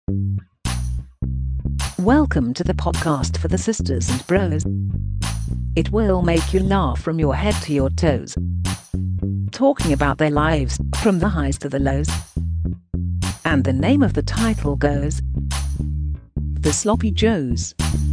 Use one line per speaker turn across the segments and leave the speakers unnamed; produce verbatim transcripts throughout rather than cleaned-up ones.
Welcome to the podcast for the sisters and bros. It will make you laugh from your head to your toes. Talking about their lives, from the highs to the lows. And the name of the title goes, The Sloppy Joes.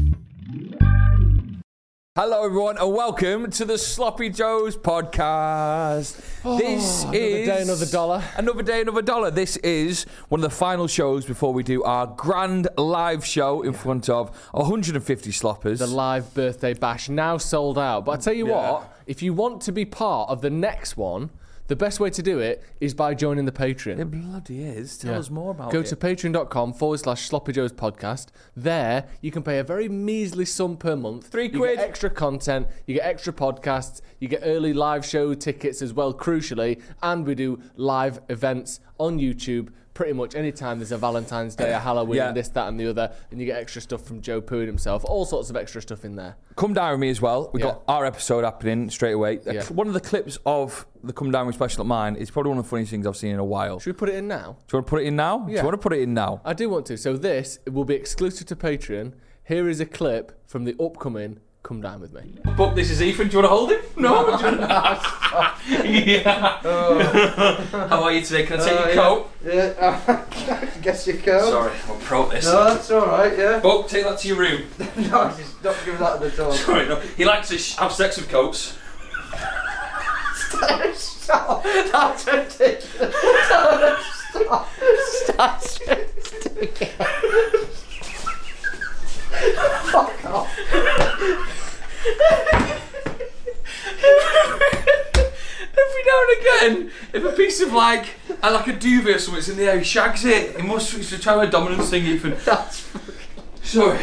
Hello everyone and welcome to the Sloppy Joes podcast.
Oh,
this
another
is
day, another dollar.
Another day, another dollar. This is one of the final shows before we do our grand live show in front of one hundred fifty sloppers.
The live birthday bash now sold out. But I tell you
Yeah.
what, if you want to be part of the next one, the best way to do it is by joining the Patreon.
It bloody is. Tell
Yeah.
us more about
Go
it.
to patreon.com forward slash Sloppy Joes podcast. There, you can pay a very measly sum per month.
Three
You
quid.
get extra content, you get extra podcasts, you get early live show tickets as well, crucially, and we do live events on YouTube pretty much anytime there's a Valentine's Day, a Halloween,
Yeah.
this, that, and the other, and you get extra stuff from Joe Poon himself, all sorts of extra stuff in there.
Come Down With Me as well. We've
Yeah.
got our episode happening straight away.
Yeah.
One of the clips of the Come Down With special at mine is probably one of the funniest things I've seen in a while.
Should we put it in now?
Do you want to put it in now? Do
Yeah.
you want to put it in now?
I do want to. So this will be exclusive to Patreon. Here is a clip from the upcoming Come Down With Me.
But this is Ethan. Do you want to hold him? No. yeah. How are you today? Can I take
Uh,
your coat?
Yeah, yeah. I guess you can.
Sorry, I'm pro this.
No, that's alright, yeah.
But take that to your room.
No, just don't give that to the dog.
Sorry, no. He likes to sh- have sex with coats.
Stop! That's ridiculous. Stop! Stop! Stop! Fuck off.
Every now and again, if a piece of like, uh, like a duvet or something's in the air, he shags it. He must he's trying a dominance thing, Ethan.
That's fucking...
Sorry.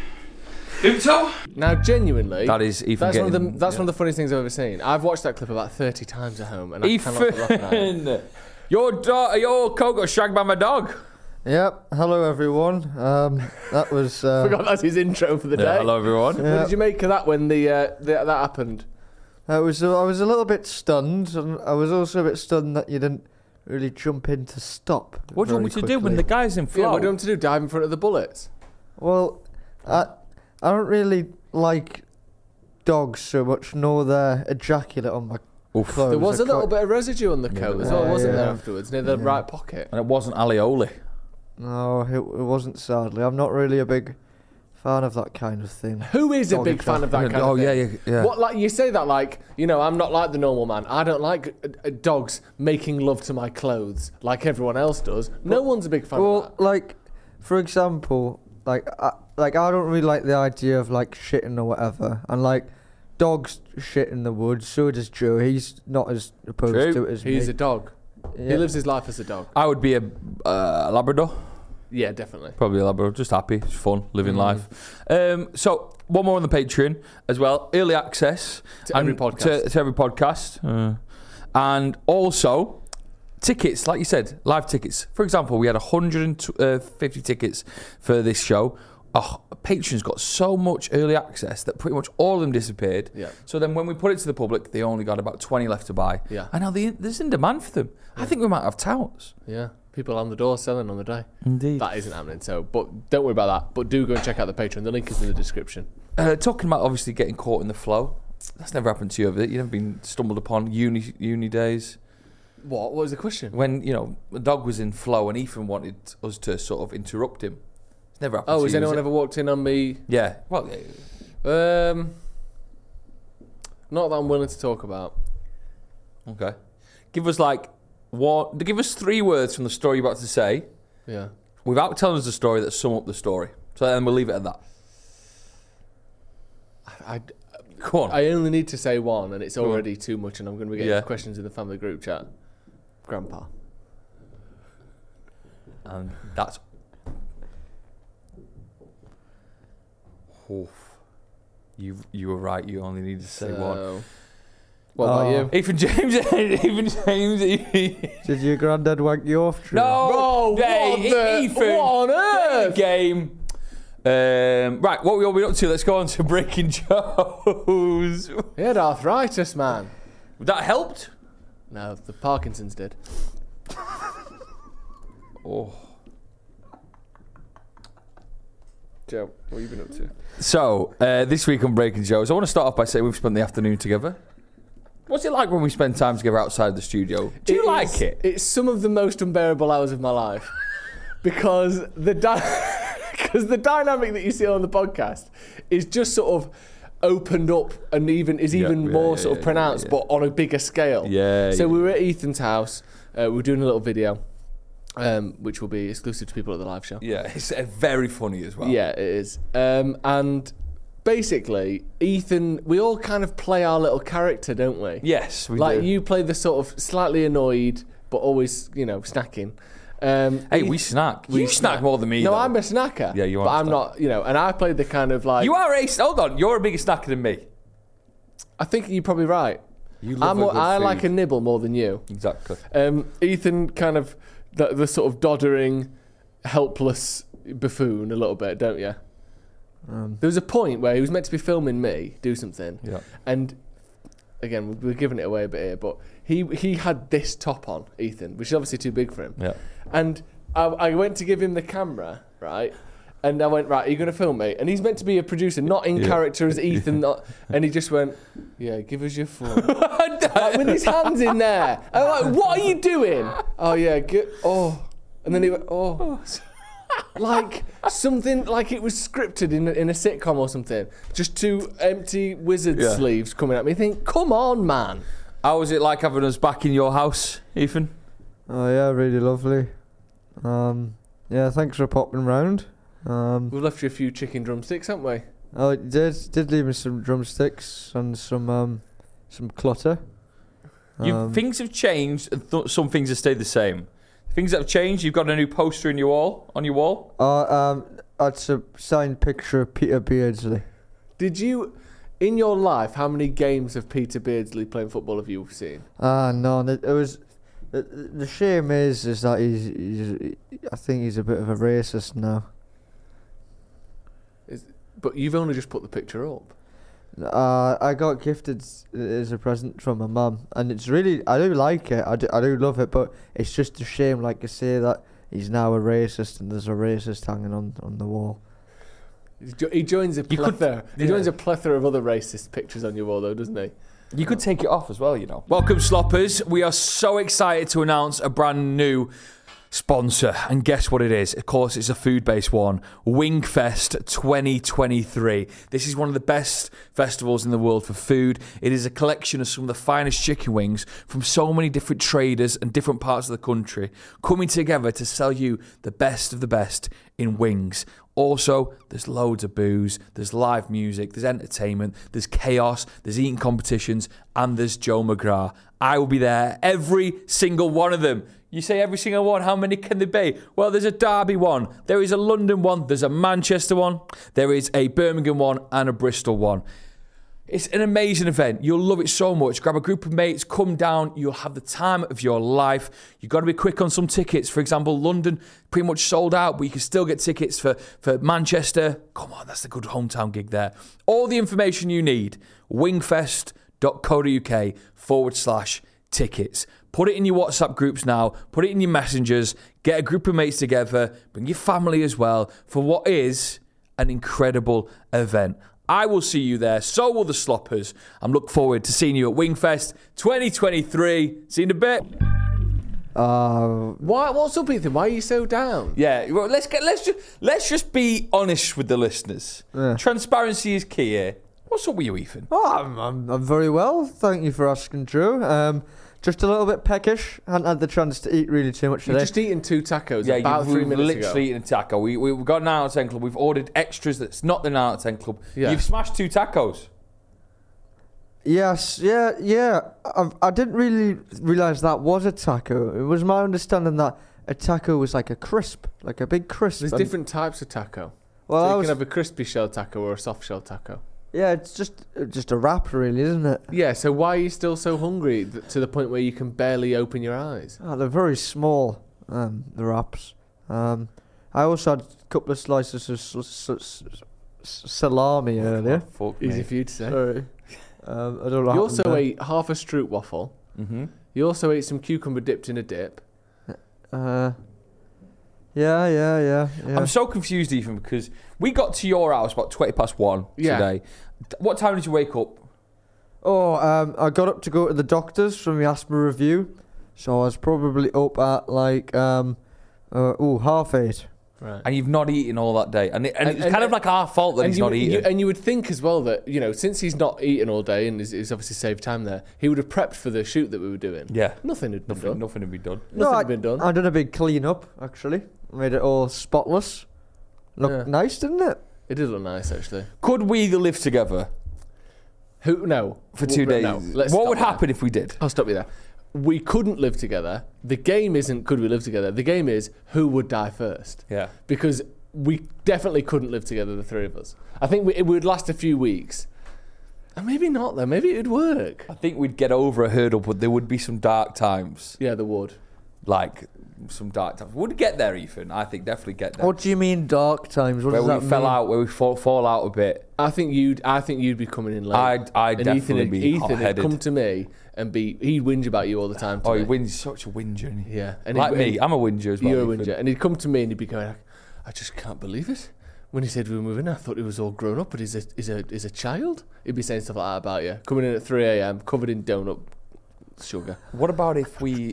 Vimto?
Now, genuinely,
That is Ethan
that's one of the
getting-
that's one of the funniest things I've ever seen. I've watched that clip about thirty times at home, and I cannot stop laughing at it.
Ethan! Your, do- your coat got shagged by my dog.
Yep, hello everyone. Um, that was... Uh,
Forgot that's his intro for the day.
Yeah, hello everyone.
What
Yeah.
did you make of that when the, uh, the that happened?
I was, I was a little bit stunned, and I was also a bit stunned that you didn't really jump in to stop.
What do you want me
very
to do when the
quickly.
guy's in
Yeah,
flow?
what do you want to do? Dive in front of the bullets?
Well, I, I don't really like dogs so much, nor their ejaculate on my
Oof.
clothes.
There was
I
a little
quite-
bit of residue on the
Yeah,
coat
there
as well,
was.
wasn't there,
Yeah.
afterwards, near the
Yeah.
right pocket?
And it wasn't alioli.
No, it, it wasn't, sadly. I'm not really a big fan of that kind of thing.
Who is a
Dog
big fan of that kind
oh,
of thing?
yeah, yeah, yeah.
What, like, you say that like, you know, I'm not like the normal man. I don't like uh, uh, dogs making love to my clothes like everyone else does. No one's a big fan of
Well,
that.
like, for example, like, I, like I don't really like the idea of like shitting or whatever, and like dogs shit in the woods. So does Joe. He's not as opposed
True.
to it as
He's
me.
a dog.
Yeah.
He lives his life as a dog.
I would be a uh, Labrador.
Yeah, definitely.
Probably a Labrador. Just happy. It's fun. Living
Mm.
life. Um, so, one more on the Patreon as well. Early access.
To every
and
podcast.
To, to every podcast. Uh, and also, tickets, like you said, live tickets. For example, we had one hundred fifty tickets for this show. Oh, Patreon's got so much early access that pretty much all of them disappeared.
Yeah.
So then when we put it to the public, they only got about twenty left to buy.
Yeah.
And now the, there's in demand for them. I think we might have touts.
Yeah. People on the door selling on the day.
Indeed.
That isn't happening. So, but don't worry about that. But do go and check out the Patreon. The link is in the description.
Uh, talking about obviously getting caught in the flow. That's never happened to you, have it? You've never been stumbled upon uni uni days
What? What was the question?
when you know the dog was in flow and Ethan wanted us to sort of interrupt him. It's never happened.
Oh,
to
has
you,
anyone
it?
ever walked in on me?
Yeah. Well, yeah.
Um, not that I'm willing to talk about.
Okay. Give us like what? Give us three words from the story you're about to say
Yeah.
without telling us the story that sum up the story. So then we'll leave it at that.
I,
Go on.
I only need to say one, and it's
Go on.
already too much, and I'm going to be getting
Yeah.
questions in the family group chat. Grandpa.
And that's. Oof. You you were right. You only need to say one.
So, what about
Oh.
you?
Ethan James. Ethan James.
Did your granddad wank you off? Drew?
No.
Bro,
Hey,
what, the,
Ethan.
what on earth?
Game. Um, right, what we all been up to? Let's go on to Breaking Joes.
He had arthritis, man.
That helped.
No, the Parkinson's did.
Oh.
Joe, what have you been up to?
So, uh, this week on Breaking Joes, I want to start off by saying we've spent the afternoon together. What's it like when we spend time together outside the studio? Do you
It
like
is-
it?
It's some of the most unbearable hours of my life because the di- because the dynamic that you see on the podcast is just sort of opened up and even is
Yeah,
even
yeah,
more
yeah,
sort
yeah,
of pronounced,
yeah, yeah.
but on a bigger scale.
Yeah.
So
yeah.
we were at Ethan's house. Uh, we were doing a little video, um, which will be exclusive to people at the live show.
Yeah, it's uh, very funny as well.
Yeah, it is. Um, and basically, Ethan, we all kind of play our little character, don't we?
Yes, we
like
do.
you play the sort of slightly annoyed, but always, you know, snacking. Um,
Hey,
Eth-
we snack.
we
You snack
snack.
more than me.
No,
though.
I'm a snacker.
Yeah, you are
But
a
I'm
snacker.
not, you know, and I played the kind of like.
You are a. Hold on, you're a bigger snacker than me.
I think you're probably right.
You love
I'm
a
more,
good
I
food.
like a nibble more than you.
Exactly.
Um, Ethan kind of the, the sort of doddering, helpless buffoon a little bit, don't you?
Um,
There was a point where he was meant to be filming me do something,
Yeah.
and again we're giving it away a bit here, but he he had this top on, Ethan, which is obviously too big for him.
Yeah.
And I, I went to give him the camera, right? And I went, right, are you going to film me? And he's meant to be a producer, not in
Yeah.
character as Ethan. Not, and he just went, yeah, give us your phone. Like, with his hands in there. I'm like, what are you doing? Oh, yeah, get, oh. And then he went, oh. Like something, like it was scripted in, a- in a sitcom or something. Just two empty wizard
Yeah.
sleeves coming at me. Think, come on, man.
How was it like having us back in your house, Ethan?
oh yeah, really lovely. Um, yeah, thanks for popping round. Um,
We've left you a few chicken drumsticks, haven't we?
oh, it did did leave me some drumsticks and some um, some clutter.
You,
Um,
things have changed, and th- some things have stayed the same. Things that have changed. You've got a new poster in your wall, on your wall.
Uh, um, that's a signed picture of Peter Beardsley.
Did you, in your life, how many games of Peter Beardsley playing football have you seen?
Ah, no, it, it was. The, the shame is, is that he's, he's. I think he's a bit of a racist now.
But you've only just put the picture up.
Uh, I got gifted s- as a present from my mum, and it's really. I do like it. I do, I do love it, but it's just a shame, like you say, that he's now a racist, and there's a racist hanging on, on the wall.
He's jo- He joins a
You could-
plethora. He
yeah.
joins a plethora of other racist pictures on your wall, though, doesn't he?
You could take it off as well, you know. Welcome, Sloppers. We are so excited to announce a brand new sponsor. And guess what it is? Of course, it's a food-based one. Wingfest twenty twenty-three. This is one of the best festivals in the world for food. It is a collection of some of the finest chicken wings from so many different traders and different parts of the country coming together to sell you the best of the best in wings. Also, there's loads of booze, there's live music, there's entertainment, there's chaos, there's eating competitions, and there's Joe McGrath. I will be there, every single one of them. You say every single one, how many can there be? Well, there's a Derby one, there is a London one, there's a Manchester one, there is a Birmingham one, and a Bristol one. It's an amazing event. You'll love it so much. Grab a group of mates, come down. You'll have the time of your life. You've got to be quick on some tickets. For example, London, pretty much sold out, but you can still get tickets for, for Manchester. Come on, that's a good hometown gig there. All the information you need, wingfest.co.uk forward slash tickets. Put it in your WhatsApp groups now. Put it in your messengers. Get a group of mates together. Bring your family as well for what is an incredible event. I will see you there. So will the Sloppers. I'm looking forward to seeing you at Wingfest twenty twenty-three. See you in a bit.
Uh,
Why? What's up, Ethan? Why are you so down?
Yeah, well, let's get let's just let's just be honest with the listeners.
Yeah.
Transparency is key here. What's up with you, Ethan?
oh, I'm, I'm, I'm very well. Thank you for asking, Drew. Um, just a little bit peckish. Hadn't had the chance to eat really too much
You've
today.
just eaten two tacos
Yeah,
about
you've,
three
we've
minutes
literally
ago.
eaten a taco. We, we, we've got an out of ten club. We've ordered extras that's not the out of ten club.
Yeah.
You've smashed two tacos.
Yes, yeah, yeah. I, I didn't really realise that was a taco. It was my understanding that a taco was like a crisp, like a big crisp.
There's
and-
different types of taco.
Well,
so
I
you
was,
can have a crispy shell taco or a soft shell taco.
yeah, it's just just a wrap, really, isn't it?
Yeah, so why are you still so hungry th- to the point where you can barely open your eyes?
Oh, they're very small, um, the wraps. Um, I also had a couple of slices of s- s- s- s- salami earlier.
Oh, fuck
Easy
me.
for you to say.
Sorry. Um, I don't know.
You
what
also
happened
ate half a Stroop waffle.
Mm-hmm.
You also ate some cucumber dipped in a dip.
there. Uh, Yeah, yeah, yeah, yeah.
I'm so confused, Ethan, because we got to your house about twenty past one
Yeah.
today. What time did you wake up?
Oh, um, I got up to go to the doctors from the asthma review, so I was probably up at like um, uh, oh half eight.
Right.
And you've not eaten all that day. And, it, and,
And-
it's
and-
kind of like our fault that
and
he's
you,
not
you-
eating.
and you would think as well that, you know, since he's not eaten all day and he's, he's obviously saved time there, he would have prepped for the shoot that we were doing.
yeah.
Nothing had been
Nothing,
done.
nothing to be done.
Nothing
I,
had been done.
I done a big clean up actually. Made it all spotless. Looked
Yeah.
nice, didn't it?
It did look nice, actually.
Could we live together
Who? No.
for two
W-
days?
No. Let's
what
stop
would
there.
happen if we did?
I'll stop you there. We couldn't live together. The game isn't could we live together. The game is who would die first.
Yeah.
Because we definitely couldn't live together, the three of us. I think we, it would last a few weeks. And maybe not, though. Maybe it'd work.
I think we'd get over a hurdle, but there would be some dark times.
Yeah, there would.
Like, some dark times. We'd get there, Ethan. I think definitely get there.
What do you mean dark times? What
where
does
we
that
fell
mean?
out, where we fall, fall out a bit.
I think you'd. I think you'd be coming in late.
I'd, I'd
and
definitely
Ethan,
be
Ethan would
hot-headed.
come to me and be. He'd whinge about you all the time. To
Oh,
me.
he wins such a whinger, isn't he?
Yeah, and
Like
he'd,
me, I'm a whinger as well.
You're a
Ethan.
whinger, and he'd come to me and he'd be going, "I just can't believe it." When he said we were moving, I thought he was all grown up, but he's a he's a he's a child. He'd be saying stuff like that about you. Coming in at three a.m. covered in donut sugar.
What about if we...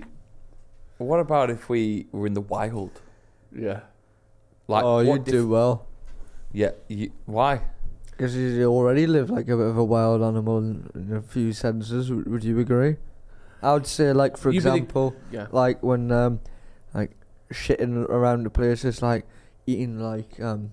What about if we were in the wild?
Yeah.
Like,
oh, you
what
do
if-
well.
Yeah, you, why?
Because you already live like a bit of a wild animal in, in a few senses. Would, would you agree? I would say, like for
You'd be the-
example,
Yeah.
like when um, like shitting around the places, like eating like um,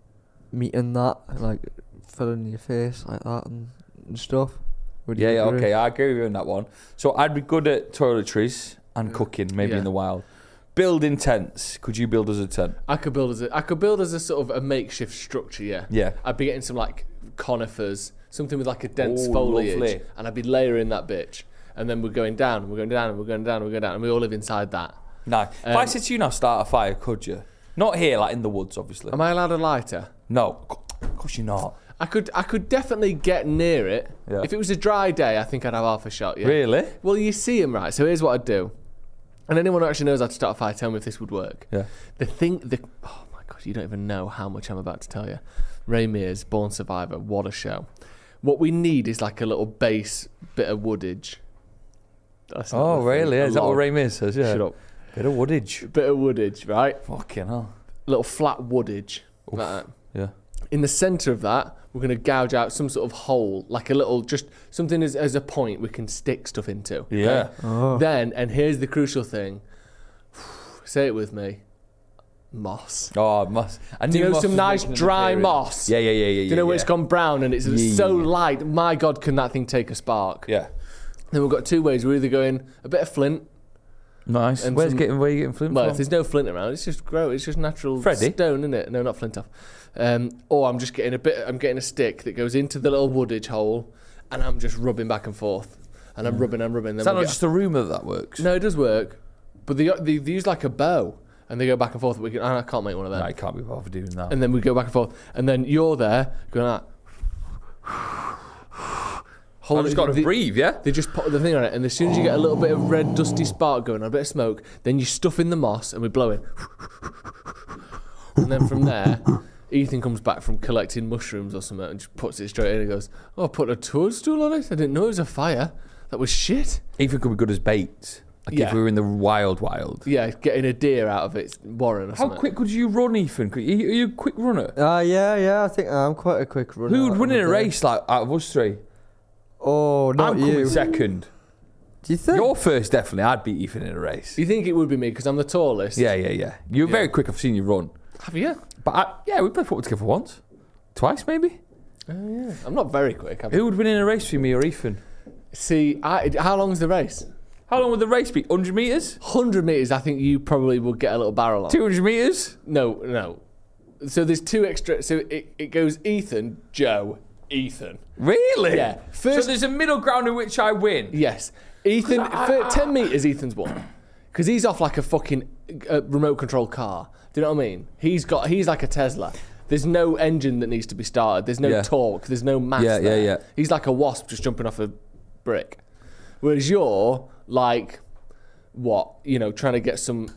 meat and that, like filling your face like that and, and stuff. Would you
Yeah, yeah,
agree?
okay, I agree with you on that one. So I'd be good at toiletries and cooking, maybe
Yeah.
in the wild. Building tents. Could you build us a tent?
I could build as a I could build as a sort of a makeshift structure. Yeah.
Yeah.
I'd be getting some like conifers, something with like a dense
Oh,
foliage,
lovely.
and I'd be layering that bitch. And then we're going down, we're going down, and we're going down, and we're going down, and we all live inside that.
No. if
Um,
I said to you now, start a fire, could you? Not here, like in the woods, obviously.
Am I allowed a lighter?
No, of course you're not.
I could I could definitely get near it.
Yeah.
If it was a dry day, I think I'd have half a shot, yeah.
Really?
Well, you see him, right? So here's what I'd do. And anyone who actually knows how to start a fire, tell me if this would work.
Yeah.
The thing, the oh my God, you don't even know how much I'm about to tell you. Ray Mears, Born Survivor, what a show. What we need is like a little base bit of woodage. That's not
Oh,
the thing.
really?
A
Is that what
log.
Ray Mears says? Yeah.
Shut up.
Bit of woodage.
Bit of woodage, right?
Fucking hell.
Little flat woodage. Like that.
Yeah.
In the centre of that, we're going to gouge out some sort of hole, like a little, just something as, as a point we can stick stuff into. okay?
Yeah.
Oh.
Then, and here's the crucial thing. Say it with me. Moss.
Oh, must. I
Do you
knew
know
moss
some
was
nice
mentioned in the
dry
period.
moss?
Yeah, yeah, yeah, yeah.
Do you know
yeah,
when it's
yeah.
gone brown and it's
Yeah,
so
yeah.
light? My God, can that thing take a spark?
Yeah.
Then we've got two ways. We're either going a bit of flint.
Nice.
And
Where's
some-
getting? Where are you getting flint
Well,
from?
if there's no flint around, it's just grow. It's just natural
Freddie?
stone, isn't it? No, not flint off. Um, or I'm just getting a bit. I'm getting a stick that goes into the little woodage hole, and I'm just rubbing back and forth, and I'm rubbing, I'm rubbing. Then
Is that
we'll
not
get-
just a rumour that that works?
No, it does work, but they, they they use like a bow, and they go back and forth. We can, I can't make one of them.
No, I can't be bothered doing that.
And then we go back and forth, and then you're there going like.
I've just got to
the-
breathe, yeah?
They just put the thing on it, and as soon as you get a little bit of red, dusty spark going on, a bit of smoke, then you stuff in the moss, and we blow it. And then from there, Ethan comes back from collecting mushrooms or something and just puts it straight in and goes, "Oh, I put a toadstool on it? I didn't know it was a fire. That was shit."
Ethan could be good as bait. Like
Yeah.
if we were in the wild, wild.
Yeah, getting a deer out of its warren or
How
something.
quick could you run, Ethan? Could- Are you, are you a quick runner?
Uh, yeah, yeah, I think I'm quite a quick runner.
Who would
out
win
of
in a
the day.
race like out of us three?
Oh, not
I'm
you.
coming second.
Do you think?
You're first, definitely. I'd beat Ethan in a race.
You think it would be me because I'm the tallest?
Yeah, yeah, yeah. You're
Yeah.
very quick. I've seen you run.
Have you?
But I, yeah, we played football together once, twice maybe.
Oh, yeah. I'm not very quick. I'm...
Who would win in a race between me or Ethan?
See, I, how long's the race?
How long would the race be? one hundred metres?
one hundred metres, I think you probably would get a little barrel on.
two hundred metres?
No, no. So there's two extra. So it, it goes Ethan, Joe, Ethan.
Really?
Yeah.
So
First,
there's a middle ground in which I win.
yes. Ethan,
I-
for ten metres, Ethan's won. Because he's off like a fucking uh, remote control car. Do you know what I mean? He's got. He's like a Tesla. There's no engine that needs to be started. There's no
Yeah.
torque. There's no mass.
Yeah, yeah,
there.
yeah.
He's like a wasp just jumping off a brick. Whereas you're like, what? You know, trying to get some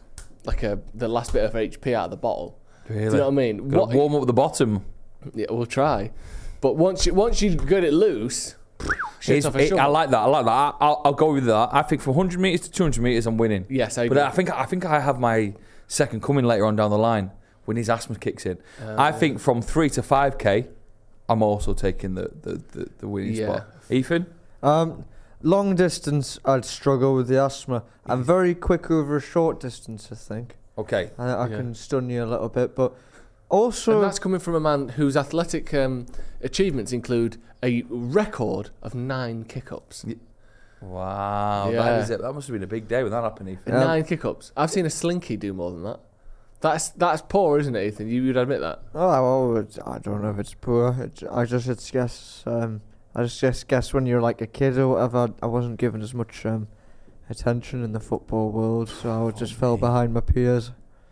like a the last bit of H P out of the bottle.
Really?
Do you know what I mean?
Gotta
What,
warm up the bottom.
yeah, we'll try. But once you once you get it loose, shit's
It's-
off a
it- I
shovel.
like that. I like that. I, I'll, I'll go with that. I think from one hundred meters to two hundred meters, I'm winning.
Yes, I
But
agree.
I think I think I have my second coming later on down the line when his asthma kicks in.
Uh,
I think from three to five k, I'm also taking the the, the, the winning
Yeah.
spot. Ethan,
Um, long distance, I'd struggle with the asthma. I'm very quick over a short distance, I think.
okay.
I, I
Yeah.
can stun you a little bit, but also...
And that's coming from a man whose athletic um, achievements include a record of nine kick-ups.
Wow,
Yeah.
that is it. That must have been a big day when that happened, Ethan.
Yeah.
Nine kick-ups. I've seen a slinky do more than that. That's that's poor, isn't it, Ethan? You would admit that.
Oh, well, it's, I don't know if it's poor. It's, I just it's guess. Um, I just just guess when you're like a kid or whatever, I wasn't given as much um, attention in the football world, so I just fell behind my peers.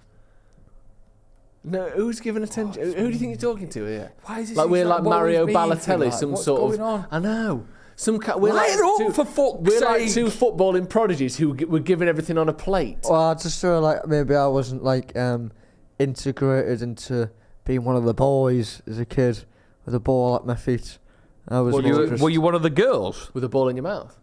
No, who's giving attention? Who, who do you think you're talking to here?
Why is this
Like we're like
what
Mario
is me, Ethan?
Balotelli,
Like,
some
what's
sort
going
of.
on?
I know. Some ca- we're
Light
like
it up,
two,
for fuck's
we're like
sake.
two footballing prodigies who g- were given everything on a plate.
Well, I just feel like maybe I wasn't like um, integrated into being one of the boys as a kid with a ball at my feet. I was
Well,
Were
more
you,
just-
were you one of the girls?
With a ball in your mouth.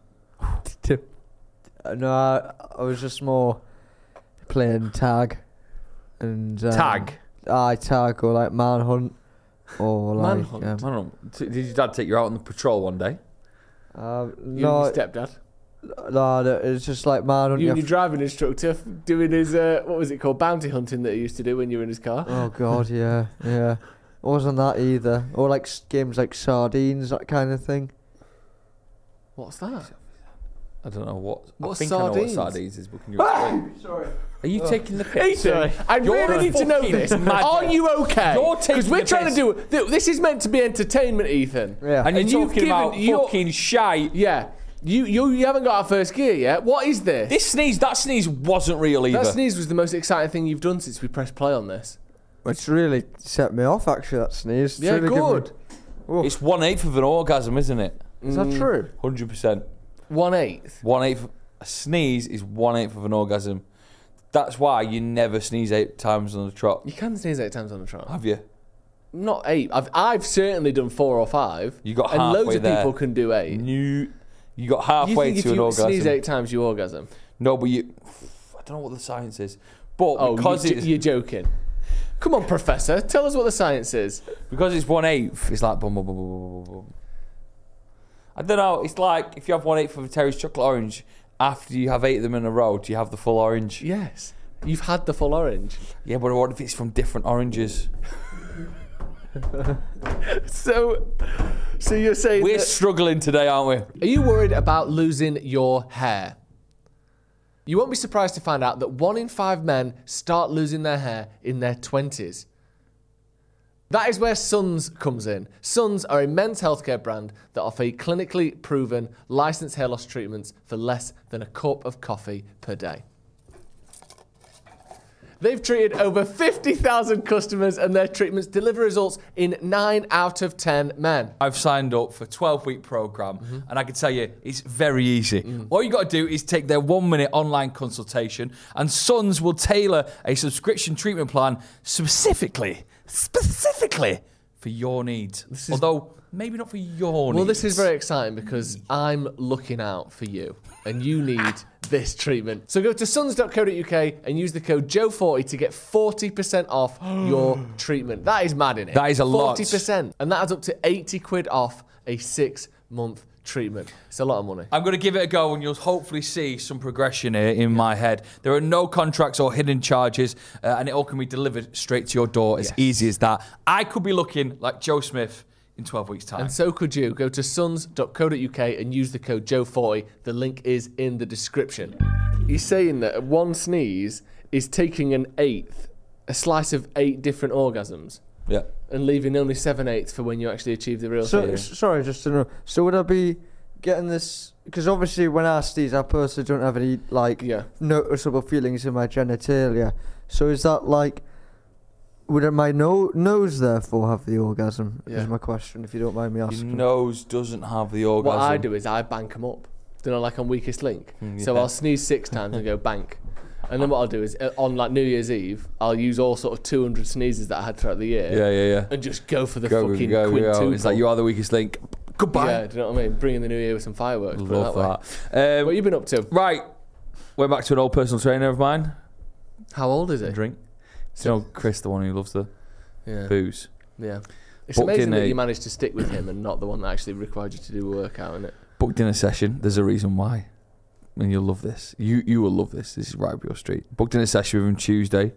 Uh, no, I, I was just more playing tag and um,
Tag.
Aye, tag or like manhunt or like
Manhunt?
I
um,
don't know. T- Did your dad take you out on the patrol one day?
uh,
You
no,
and your stepdad.
no, no, it's just like manhunt.
You
You
and your driving instructor f- doing his uh, what was it called, bounty hunting that he used to do when you were in his car.
Oh god, yeah, yeah. It wasn't that either. Or like s- games like sardines, that kind of thing.
What's that?
I don't know what.
What's
I think I know
sardines?
what sardines is, but can you explain?
Sorry.
Are you taking the piss?
Ethan, I
You're
really need to know
fucking
this.
mad.
Are you okay?
You're
Because
taking
we're
the
trying
piss.
to do. th- This is meant to be entertainment, Ethan.
Yeah.
And you're
And you've
talking
given-
about
you're-
fucking shite.
Yeah. You you you haven't got our first gear yet. What is this?
This sneeze, that sneeze wasn't real either.
That sneeze was the most exciting thing you've done since we pressed play on this.
It's really set me off actually, that sneeze. It's
Yeah,
really given me-
good.
Oh,
It's one eighth of an orgasm, isn't it?
is that
Mm.
true?
Hundred percent.
One eighth.
One eighth. A sneeze is one eighth of an orgasm. That's why you never sneeze eight times on the trot.
You can sneeze eight times on the trot.
Have you?
Not eight. I've I've certainly done four or five.
You got
and loads
halfway
of
there.
people can do eight.
You, you got
You
halfway
think if
to an
you
orgasm.
sneeze eight times, you orgasm?
No, but you. I don't know what the science is, but
Oh,
because
you,
it's
you're joking. Come on, Professor. Tell us what the science is.
because it's one eighth, it's like boom, boom, boom, boom, boom, boom, boom. I don't know. It's like if you have one eighth of a Terry's chocolate orange, after you have eight of them in a row, do you have the full orange?
Yes. You've had the full orange.
Yeah, but what if it's from different oranges?
So, so you're saying
We're
that-
struggling today, aren't we?
Are you worried about losing your hair? You won't be surprised to find out that one in five men start losing their hair in their twenties. That is where Suns comes in. Suns are a men's healthcare brand that offer clinically proven licensed hair loss treatments for less than a cup of coffee per day. They've treated over fifty thousand customers and their treatments deliver results in nine out of ten men.
I've signed up for a twelve-week program,
Mm-hmm.
and I can tell you, it's very easy.
Mm.
All you got to do is take their one-minute online consultation, and Suns will tailor a subscription treatment plan specifically, specifically for your needs. Although maybe not for your needs.
Well, this is very exciting because I'm looking out for you and you need this treatment. So go to suns dot co dot uk and use the code Joe forty to get forty percent off your treatment. That is mad, innit?
That is a lot.
forty percent. And that adds up to eighty quid off a six-month treatment. It's a lot of money.
I'm going to give it a go, and you'll hopefully see some progression here in my head. There are no contracts or hidden charges, uh, and it all can be delivered straight to your door as
Yes.
easy as that. I could be looking like Joe Smith in twelve weeks' time.
And so could you. Go to suns dot co dot uk and use the code Joe forty. The link is in the description. He's saying that one sneeze is taking an eighth, a slice of eight different orgasms,
yeah.
and leaving only seven eighths for when you actually achieve the real
So
thing.
s- sorry, just to know. So would I be getting this? Because obviously, when I sneeze, I personally don't have any like
Yeah.
noticeable feelings in my genitalia. So is that like? Would my no- nose therefore have the orgasm?
Yeah.
Is my question, if you don't mind me
Your
asking.
nose doesn't have the orgasm.
What I do is I bank them up. You know, like on Weakest Link.
Mm,
So
yeah.
I'll sneeze six times and go bank. And then what I'll do is uh, on like New Year's Eve, I'll use all sort of two hundred sneezes that I had throughout the year.
Yeah, yeah, yeah.
And just go for the
Go,
fucking
go, go.
quintuple.
It's like you are the weakest link. Goodbye.
Yeah, do you know what I mean? Bring in the new year with some fireworks. put it
Love
that.
that.
way.
Um,
What have you been up to?
right. We're back to an old personal trainer of mine.
How old is it?
Drink. You know, Chris, the one who loves the
Yeah.
booze.
Yeah. It's
Booked
amazing
in
that
a-
you managed to stick with him and not the one that actually required you to do a workout, isn't it?
Booked in a session. There's a reason why. And you'll love this. You you will love this. This is right up your street. Booked in a session with him Tuesday.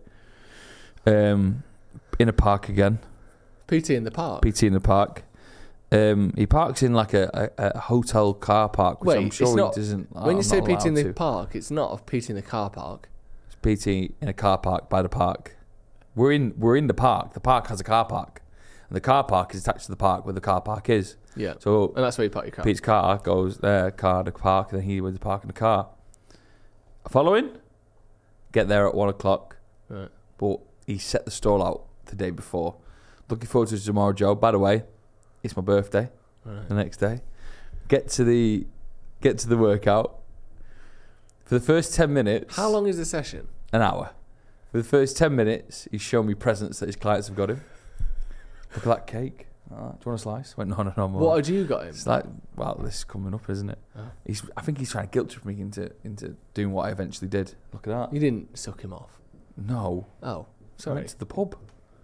Um, in a park again.
P T in the park.
P T in the park. Um, he parks in like a, a, a hotel car park, which
Wait,
I'm sure
it's not-
he doesn't.
when you
I'm
say
not
P T in
allowed
the
to.
park, it's not a P T in the car park.
It's P T in a car park by the park. We're in we're in the park. The park has a car park, and the car park is attached to the park where the car park is.
Yeah.
So
And that's where you park your car.
Pete's car goes there, car to park, and then he would park in the car. Following, get there at one o'clock.
Right.
But he set the stall out the day before. Looking forward to tomorrow, Joe. By the way, it's my birthday.
Right.
The next day, get to the get to the workout. For the first ten minutes,
How long is the session?
An hour. For the first ten minutes, he's shown me presents that his clients have got him. Look at that cake. Oh, do you want a slice? I went, no, no, no more.
What had you got him?
It's like, well, this is coming up, isn't it?
Oh.
He's. I think he's trying to guilt trip me into into doing what I eventually did. Look at that.
You didn't suck him off.
No.
Oh,
I
sorry.
went to the pub.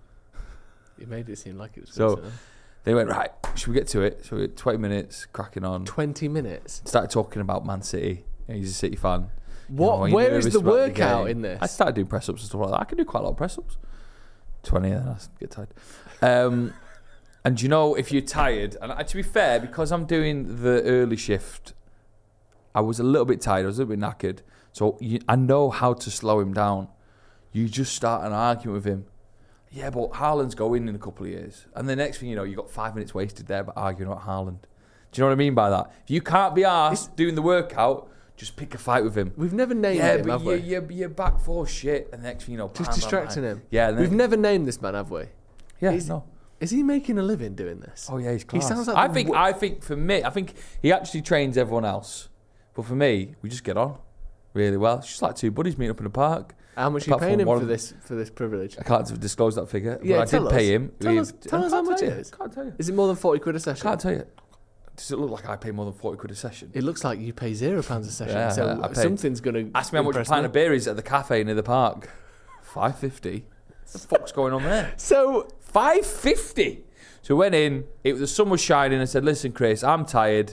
You made it seem like it was.
So-
good, so-
They went, right, should we get to it? So we had twenty minutes, cracking on.
Twenty minutes.
Started talking about Man City. You know, he's a City fan.
What?
You know, are you
Where is
nervous
the
about
workout
game?
in this?
I started doing press ups and stuff like that. I can do quite a lot of press ups. twenty, and then I get tired. Um, and you know, if you're tired, and to be fair, because I'm doing the early shift, I was a little bit tired. I was a little bit knackered. So you, I know how to slow him down. You just start an argument with him. Yeah, but Haaland's going in a couple of years. And the next thing you know, you got five minutes wasted there by arguing about Haaland. Do you know what I mean by that? If you can't be arsed doing the workout, just pick a fight with him.
We've never named
Yeah,
him,
but
have
you're,
we?
you're, you're back for shit. And the next thing you know,
Just
bam, bam,
distracting
bam.
him.
Yeah, and then,
We've never named this man, have we?
yeah,
He's-
no.
Is he making a living doing this?
Oh yeah, he's
He
class.
sounds like
I
the
think.
wo-
I think for me, I think he actually trains everyone else, but for me, we just get on really well. It's just like two buddies meeting up in a park.
How much are you
Apart
paying
from
him
one
for
of-
this for this privilege?
I can't disclose that figure,
Yeah,
but I
tell
did pay
us.
him.
Tell
We-
us- tell
I
us how
can't
much
tell
it
you.
is.
Can't tell you.
Is it more than forty quid a session?
Can't tell you. Does it look like I pay more than forty quid a session?
It looks like you pay zero pounds a session.
Yeah,
so
I pay-
something's gonna
Ask me how much a
impress
pint of beer is at the cafe near the park. Five fifty. What the fuck's going on there?
So
Five fifty. So we went in. It the sun was shining. I said, "Listen, Chris, I'm tired."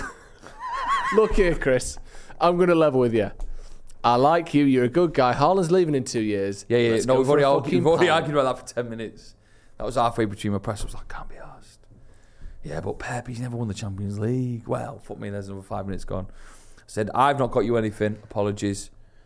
look here, Chris. I'm gonna level with you. I like you. You're a good guy. Haaland's leaving in two years.
Yeah, yeah.
Let's
no,
go
we've
for
already,
a
argued,
fucking
we've already
pint.
argued about that for ten minutes. That was halfway between my press. I was like, can't be arsed. Yeah, but Pep, he's never won the Champions League. Well, fuck me, there's another five minutes gone. I said, I've not got you anything. Apologies.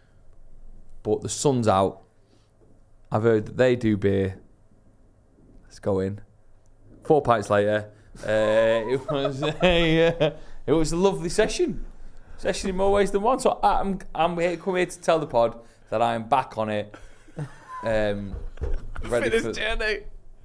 But the sun's out. I've heard that they do beer. Let's go in. Four pints later, uh, it was a uh, it was a lovely session. Session in more ways than one. So I'm I'm here, come here to tell the pod that I am back on it. Um, ready for
Fitness journey.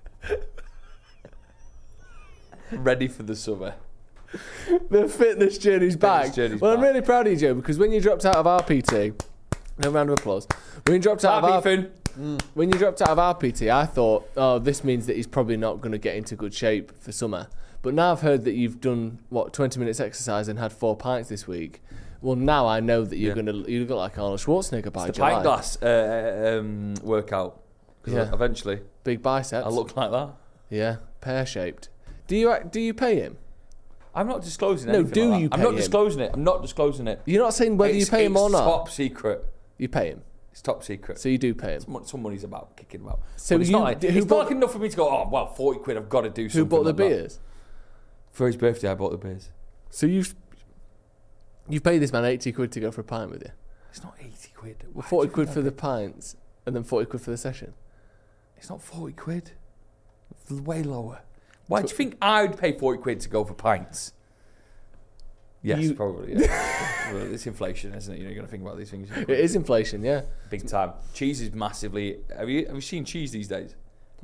ready for the summer.
The fitness journey's back.
journey's
well, I'm
back.
really proud of you, Joe, because when you dropped out of R P T, no round of applause. When you dropped out of R-
Ethan.
when you dropped out of R P T, I thought, oh, this means that he's probably not going to get into good shape for summer. But now I've heard that you've done what twenty minutes exercise and had four pints this week. Well, now I know that you're
Yeah.
going to you look like Arnold Schwarzenegger by
It's the
July.
pint glass uh, um, workout. 'Cause
Yeah.
Eventually,
Big biceps.
I look like that.
yeah, pear shaped. Do you do you pay him?
I'm not disclosing
No,
anything
do
like
you
that. I'm
pay
not
him?
disclosing it. I'm not disclosing it.
You're not saying whether
it's,
you pay him
it's
or not.
top secret.
You pay him,
It's top secret.
so you do pay him.
Some, some money's about kicking about.
So
But it's
you-
not, like,
who
it's
bought-
not like enough for me to go, oh, well, forty quid, I've got to do something.
Who bought the
like that.
beers?
For his birthday, I bought the beers.
So you've you've paid this man eighty quid to go for a pint with you.
It's not eighty quid.
Well,
Why do
forty
you
quid
think
for
I
the
paid-
pints, and then forty quid for the session.
It's not forty quid. It's way lower. Why do you think I would pay forty quid to go for pints? Yes,
You-
probably. Yeah. Well, it's inflation, isn't it? You know, you're going to think about these things.
It is inflation, yeah.
Big time. Cheese is massively. Have you have you seen cheese these days?
What?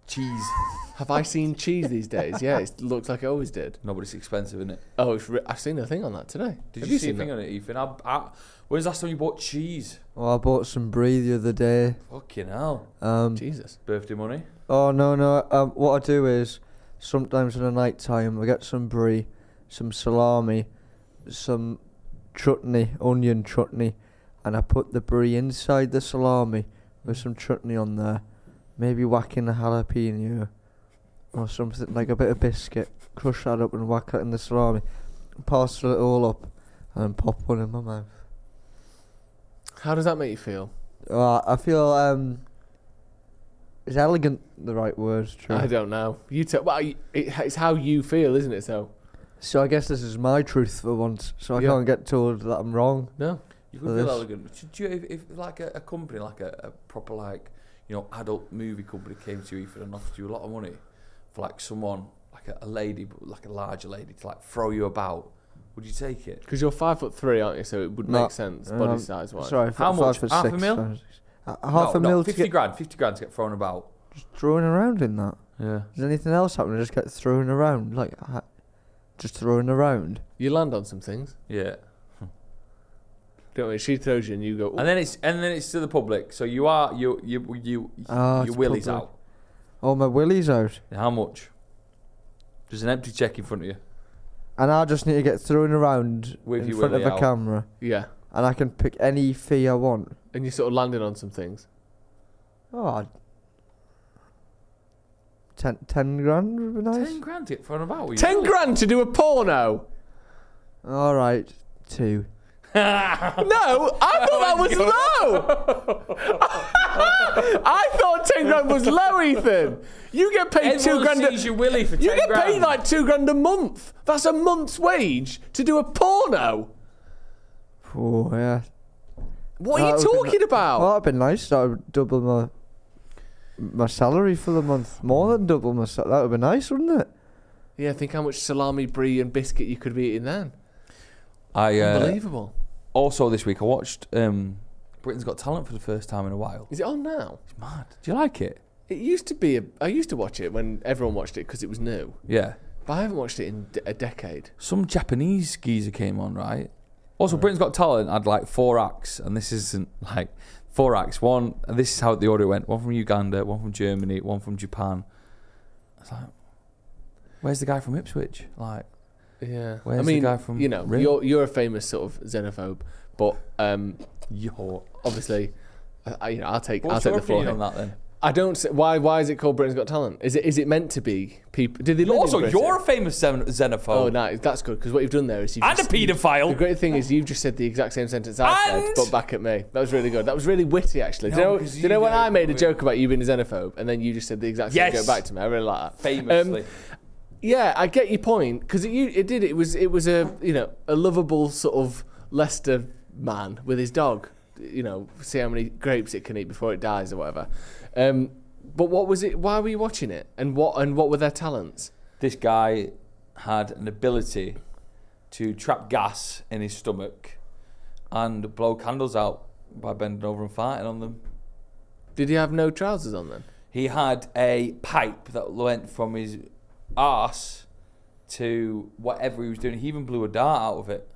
Cheese.
Have I seen cheese these days? Yeah, it looks like it always did.
No, but it's expensive, isn't it?
Oh, it's re- I've seen a thing on that today.
Did
Have
you,
you
see
seen
anything
that?
on it, Ethan? I, I, when's the last time you bought cheese?
Well, I bought some brie the other day.
Fucking hell.
Um,
Jesus.
Birthday money?
oh no no. Um, what I do is sometimes in the night time I get some brie, some salami, some chutney, onion chutney, and I put the brie inside the salami with some chutney on there. Maybe whack in a jalapeno or something like a bit of biscuit. Crush that up and whack that in the salami. Parcel it all up and then pop one in my mouth.
How does that make you feel?
Uh, I feel um. Is elegant the right word? True.
I don't know. You tell. Well, you- it, it's how you feel, isn't it? So
So I guess this is my truth for once. So I
Yeah.
can't get told that I'm wrong.
no.
You
For
could feel
this.
elegant. Should you, if, if like a, a company, like a, a proper like, you know, adult movie company came to you, Ethan, and offered you a lot of money for like someone, like a, a lady, but like a larger lady, to like throw you about, would you take it?
Because you're five foot three, aren't you? So it would
No.
make sense,
Um,
body size wise.
Sorry,
How
f-
much?
Five foot
Half a
six,
mil?
five, six. Uh, half
no,
a mil
no,
to
fifty
get
grand, fifty grand to get thrown about.
just thrown around in that.
Yeah.
Does anything else happen? I just get thrown around, like ha- just thrown around.
You land on some things.
Yeah.
Don't you? She throws you and you go. "Ooh."
And then it's and then it's to the public. So you are you you you
Ah,
your
it's
willy's
public.
out.
Oh, my willy's out,
How much? There's an empty check in front of you.
and I just need to get thrown around
With
in
your
front of
willy
a
out.
camera,
Yeah.
and I can pick any fee I want.
And you're sort of landing on some things.
Oh, I'd- ten, ten grand would be nice.
Ten grand to get thrown about. with
Ten
your
grand to do a porno.
All right, two.
No, I thought that was low. I thought ten grand was low, Ethan. You get paid two
Everyone
grand. A,
sees your willy for
you
ten
get
grand.
paid like two grand a month. That's a month's wage to do a porno.
Oh yeah.
What are
That
you
would be
talking
ni-
about?
Well, that'd be nice. That would double my my salary for the month. More than double my salary. That would be nice, wouldn't it?
Yeah, think how much salami, brie, and biscuit you could be eating then.
I uh,
Unbelievable.
also this week I watched um, Britain's Got Talent for the first time in a while.
Is it on now?
It's mad. Do you like it?
It used to be. A, I used to watch it when everyone watched it because it was new.
Yeah.
But I haven't watched it in d- a decade.
Some Japanese geezer came on, right? Also, Britain's Got Talent had like four acts, and this isn't like four acts. One, and this is how the order went: one from Uganda, one from Germany, one from Japan. I was like, "Where's the guy from Ipswich?" Like,
Yeah.
Where's
I
the
mean,
guy from
you know,
Real?
you're you're a famous sort of xenophobe, but um,
yo.
obviously, I, I, you know, I'll take
What's
I'll
your
take the floor.
opinion
here.
on that then?
I don't. Say, why why is it called Britain's Got Talent? Is it is it meant to be people? Did they live
Also,
in Britain?
you're a famous xen- xenophobe
Oh, no, that's good because what you've done there is you've
and a
just, The
paedophile.
great thing is you've just said the exact same sentence I said,
And-
but back at me. That was really good. That was really witty, actually. do
No,
you know,
because
do you know
you
when
know
I made a
it-
joke about you being a xenophobe, and then you just said the exact same
Yes.
joke back to me? I really like that.
Famously.
Um, yeah, I get your point because it, you- it did. It was it was a you know a lovable sort of Leicester man with his dog. You know, see how many grapes it can eat before it dies or whatever. Um, but what was it? Why were you watching it? And what and what were their talents?
This guy had an ability to trap gas in his stomach and blow candles out by bending over and farting on them.
Did he have no trousers on then?
He had a pipe that went from his arse to whatever he was doing. He even blew a dart out of it.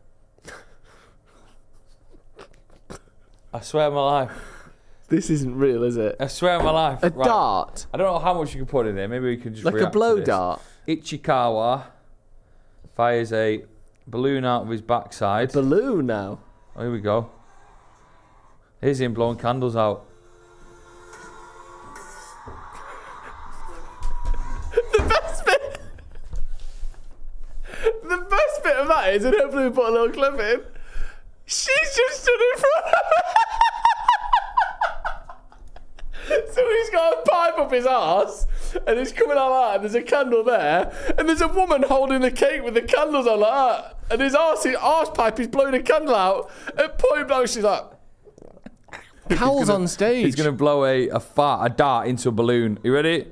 I swear on my life.
This isn't real, is it?
I swear on my life.
A
Right.
dart,
I don't know how much you can put in there. Maybe we can just
like a
react to
blow
this.
dart.
Ichikawa fires a balloon out of his backside.
Balloon now.
Oh, here we go. Here's him blowing candles out.
The best bit. The best bit of that is, and hopefully we put a little clip in. She's just stood in front of him. So he's got a pipe up his arse, and it's coming out like that, and there's a candle there, and there's a woman holding the cake with the candles on like that, and his arse, his arse pipe is blowing a candle out, at point blank she's like, Cowell's on stage.
He's going to blow a, a fart, a dart into a balloon. You ready?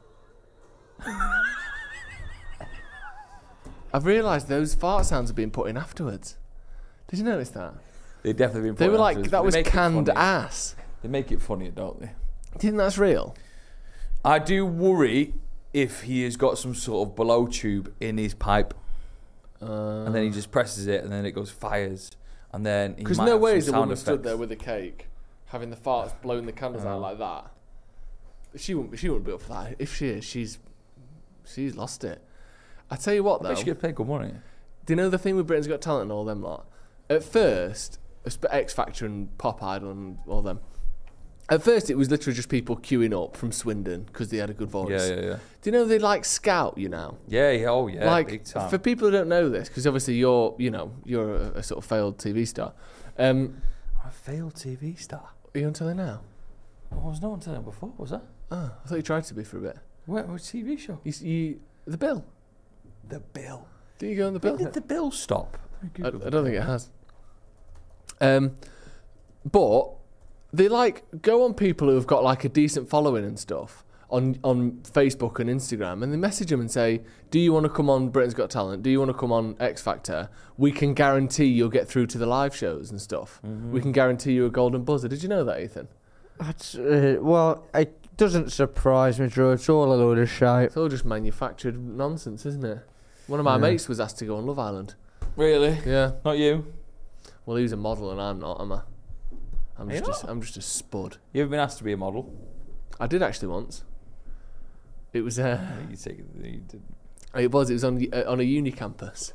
I've realised those fart sounds have been put in afterwards. Did you notice that?
They've definitely been
They
put
were
in
like,
afterwards,
that
but
was
they make it
canned
funny.
ass.
They make it funnier, don't they?
Do you think that's real?
I do worry if he has got some sort of blow tube in his pipe,
Uh,
and then he just presses it, and then it goes fires, and then he
Because
might
no
have
way
some
is a
sound
woman stood
effects.
there with a cake, having the farts blowing the candles out
Oh.
like that. She wouldn't. She wouldn't be up for that. If she is, she's she's lost it. I tell you what,
I
though.
bet she get paid good money.
Do you know the thing with Britain's Got Talent and all them lot? At first, X Factor and Pop Idol and all them. At first, it was literally just people queuing up from Swindon because they had a good voice.
Yeah, yeah, yeah.
Do you know they like scout you now?
Yeah, yeah, oh yeah,
like
big time.
for people who don't know this, because obviously you're, you know, you're a, a sort of failed T V star. Um,
I failed T V star.
are you on telly now?
Oh, I was not on telly before, was I?
Oh, I thought you tried to be for a bit.
Where, what T V show?
You, you the Bill.
The Bill.
Do you go on the
When
Bill?
did the Bill stop?
I, I don't think it has. Um, but they like go on people who have got like a decent following and stuff on on Facebook and Instagram, and they message them and say, "Do you want to come on Britain's Got Talent? Do you want to come on X Factor? We can guarantee you'll get through to the live shows and stuff.
Mm-hmm.
We can guarantee you a golden buzzer." Did you know that, Ethan?
That's, uh, well, it doesn't surprise me, Drew. It's all a load of shite.
It's all just manufactured nonsense, isn't it? One of my
Yeah.
mates was asked to go on Love Island.
Really?
Yeah.
Not you?
Well, he's a model and I'm not, am I? I'm
Are you
just, a,
not?
I'm just a spud.
You ever been asked to be a model?
I did actually once. It was uh,
You take it. You did.
it was it was on uh, on a uni campus.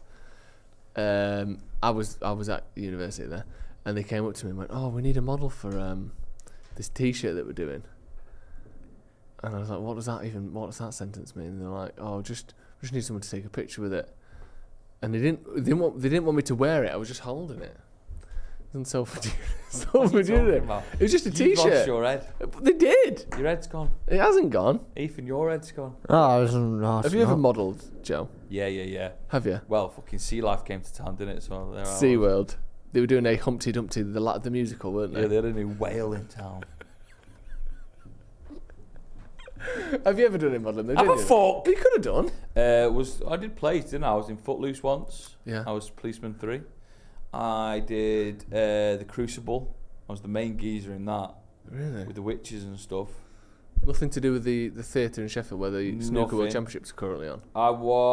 Um, I was I was at university there, and they came up to me and went, "Oh, we need a model for um, this T-shirt that we're doing." And I was like, "What does that even? What does that sentence mean?" And they're like, "Oh, just just need someone to take a picture with it." And they didn't they didn't want they didn't want me to wear it. I was just holding it. Isn't so so
What are you talking
it?
about?
It was just a
You've lost
T-shirt.
your head.
They did.
Your head's gone.
It hasn't gone.
Ethan, your head's gone.
Oh, it's not.
Have you ever modelled, Joe?
Yeah, yeah, yeah.
Have you?
Well, fucking Sea Life came to town, didn't it? So there I was.
SeaWorld. They were doing a Humpty Dumpty, the la- the musical, weren't they?
Yeah, they had a new whale in town.
Have you ever done a modelling? though,
Have
didn't
a
you?
fuck.
You could have done.
Uh, was I did plays, didn't I? I was in Footloose once.
Yeah.
I was Policeman three. I did uh, the Crucible. I was the main geezer in that
Really?
with the witches and stuff.
Nothing to do with the, the theatre in Sheffield where the Snooker World
Nothing.
Championships are currently on.
I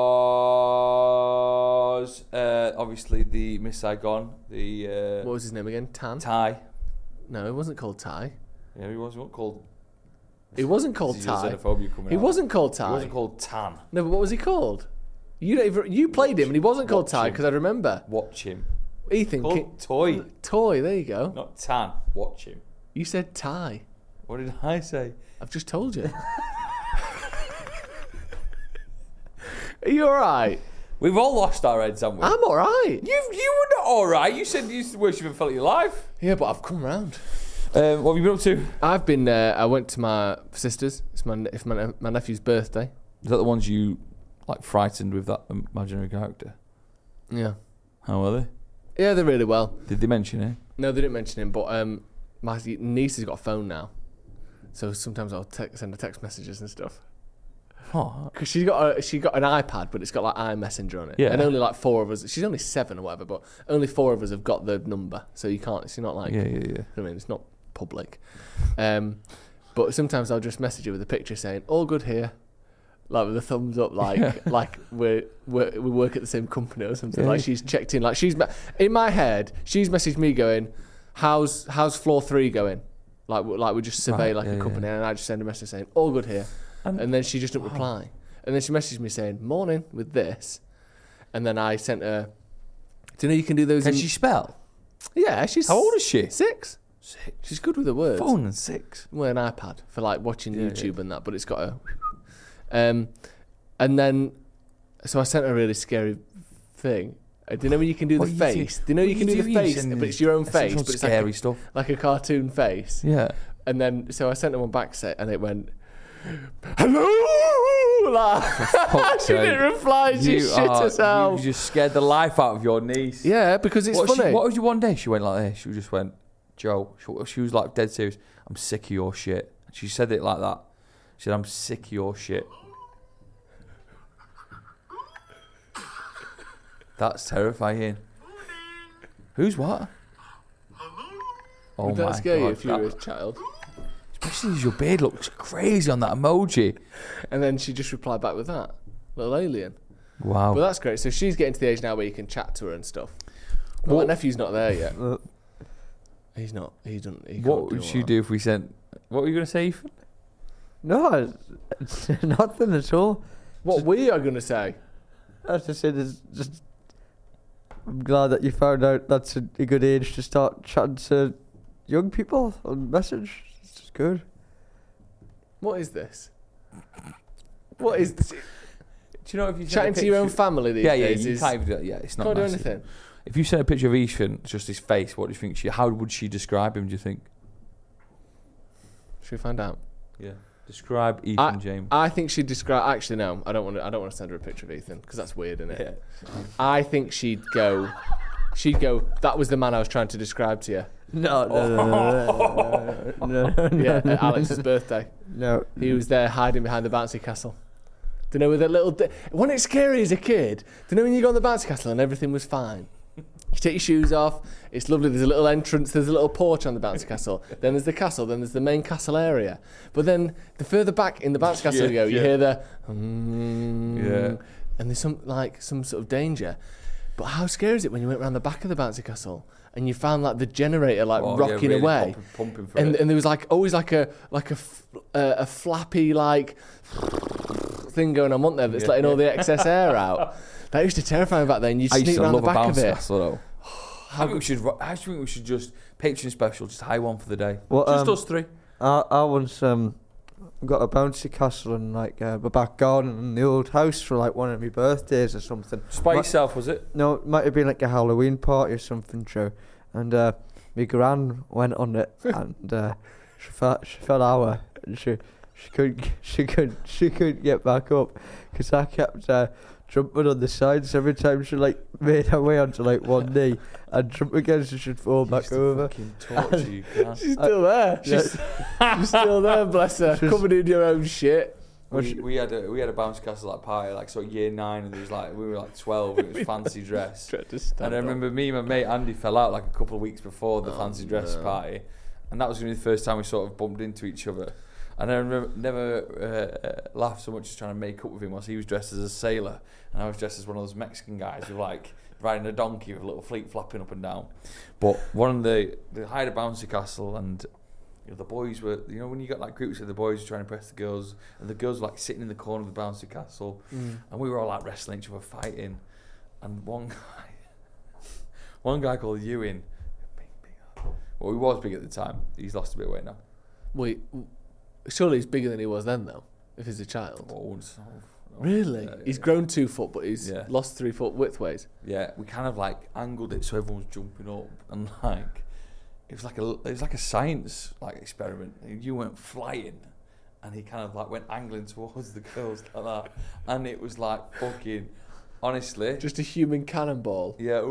was uh, obviously the Miss Saigon, the uh,
What was his name again? Tan?
Ty.
No, it wasn't called Ty.
Yeah, he wasn't called.
It wasn't called
This is your
Ty.
xenophobia coming
He
out.
wasn't called Ty.
He wasn't called Tan.
No, but what was he called? You don't even, you played him and he wasn't called
Watch
Ty
him.
because I remember.
Watch him.
Ethan.
Called
Ki-
Toy,
Toy, there you go.
not Tan. Watch him.
You said Ty.
What did I say?
I've just told you. Are you alright?
We've all lost our heads, haven't we?
I'm alright.
you you were not all right. You said you used the worst you've ever felt in your life.
Yeah, but I've come round.
Um, what have you been up to?
I've been. Uh, I went to my sister's. It's my it's my, ne- my nephew's birthday.
Is that the ones you like frightened with that imaginary character?
Yeah.
How are they?
Yeah, they're really well.
Did they mention it?
No, they didn't mention him, but um, my niece has got a phone now, so sometimes I'll te- send her text messages and stuff.
Oh,
Cause she got a, she got an iPad, but it's got like iMessenger on it.
Yeah.
And only like four of us. She's only seven or whatever, but only four of us have got the number, so you can't. It's not like.
yeah, yeah, yeah.
I mean, it's not public. Um, but sometimes I'll just message her with a picture saying "all good here," like with a thumbs up, like like we're, we're we work at the same company or something.
Yeah.
Like she's checked in. Like she's me- in my head, she's messaged me going, "How's how's floor three going?" Like we- like we just survey
Right,
like
yeah,
a
yeah.
company, and I just send a message saying "all good here,"
And-
and then she just didn't reply. And then she messaged me saying "morning" with this, and then I sent her. Do you know you can do those?
Can
in-
she spell?
Yeah, she's
How old is she?
Six.
Six.
She's good with the words.
Phone and six.
Well, an iPad for like watching
Yeah,
YouTube
yeah.
and that, but it's got a. Um, and then, so I sent her a really scary thing. Uh, do you know when you can do
What
the
you
face?
do-
Do you know
what
you can
you
do
do,
the
you
face,
send
but
the-
it's your own
That's
face,
some
but it's
scary
like a,
stuff.
like a cartoon face.
Yeah.
And then, so I sent her one back set, and it went, "Hello!" Like, she didn't reply. She shit
are-
herself.
You just scared the life out of your niece.
Yeah, because it's
what
funny.
She, what was you one day? She went like this. She just went, Joe. She, she was like dead serious. I'm sick of your shit. She said it like that. She said, I'm sick of your shit. That's terrifying. Who's what? Oh
Would
my
that scare you
God,
if you were a
that-
child?
My especially as your beard looks crazy on that emoji.
And then she just replied back with that. Little alien.
Wow.
But that's great. So she's getting to the age now where you can chat to her and stuff. But
What-
my nephew's not there yet.
Uh,
He's not. He doesn't. He
What
can't do
would
all
she
that.
do if we sent? What were you going to say, Ethan?
no, it's nothing at all.
What we are going to say.
I have to say, there's just. I'm glad that you found out that's a, a good age to start chatting to young people on message. It's just good.
What is this? What is this?
Do you know if you sent a
Chatting to your own
picture-
family these
Yeah, yeah,
days
you
is,
can't even do that. Yeah, it's not
can't do
nice.
anything.
If you sent a picture of Ethan, just his face, what do you think she? How would she describe him? Do you think?
Should we find out?
Yeah. Describe Ethan
I,
James.
I think she'd describe. Actually, no. I don't want to. I don't want to send her a picture of Ethan because that's weird, isn't it? I think she'd go. She'd go. That was the man I was trying to describe to you.
No, no, no, no, no, no, no, no,
Yeah,
no,
at Alex's birthday.
no.
He was there hiding behind the bouncy castle. Do you know with a little? Di- Wasn't it scary as a kid? Do you know when you go on the bouncy castle and everything was fine? You take your shoes off. It's lovely. There's a little entrance. There's a little porch on the bouncy castle. Then there's the castle. Then there's the main castle area. But then the further back in the bouncy castle
Yeah,
you go, you
yeah.
hear the. Mm,
Yeah.
And there's some like some sort of danger. But how scary is it when you went around the back of the bouncy castle and you found like the generator like
Oh, yeah,
rocking
really
away?
pumping- pumping for
and
it.
and there was like always like a like a f- uh, a flappy like thing going on, wasn't there? That's
Yeah,
letting all
yeah.
the excess air out. That used to terrify me back then. You'd
I used
sneak
to
around the
love a
back
bounce
of it.
castle though. I think we should. ro- I think we should just Patreon special, just hire one for the day.
Well,
just
um,
us three.
I, I once um, got a bouncy castle in like uh, the back garden in the old house for like one of my birthdays or something.
Just by
Ma-
yourself, was it?
No, it might have been like a Halloween party or something, Joe. And uh, my gran went on it, and uh, she fell, she fell over, and she she couldn't she could she couldn't get back up because I kept uh, jumping on the sides every time she like made her way onto like one knee and jump again, so she'd fall back over.
Fucking torture you, can.
She's still there.
Yeah.
She's, she's still there, bless her.
She's-
Covered in your own shit.
We, we had a we had a bounce castle like party like so year nine and there was like we were like twelve and it was fancy dress.
Tried to stand
And I
up.
remember me and my mate Andy fell out like a couple of weeks before the
Oh,
fancy dress
no.
party, and that was going to be the first time we sort of bumped into each other. And I remember never uh, uh, laughed so much as trying to make up with him whilst he was dressed as a sailor and I was dressed as one of those Mexican guys with like riding a donkey with a little fleet flapping up and down. But one of the they hired a bouncy castle and. You know, the boys were, you know, when you got like groups of the boys trying to impress the girls, and the girls were like sitting in the corner of the bouncy castle,
Mm.
and we were all like wrestling each other, fighting, and one guy, one guy called Ewan, big, big, well, he was big at the time. He's lost a bit of weight now.
Wait, surely he's bigger than he was then, though, if he's a child.
Oh, so-
Really?
Yeah,
He's
yeah.
grown two foot, but he's
Yeah.
lost three foot widthways.
Yeah, we kind of like angled it so everyone was jumping up, and like it was like a it was like a science like experiment. You went flying, and he kind of like went angling towards the girls like that, and it was like fucking honestly.
Just a human cannonball.
Yeah,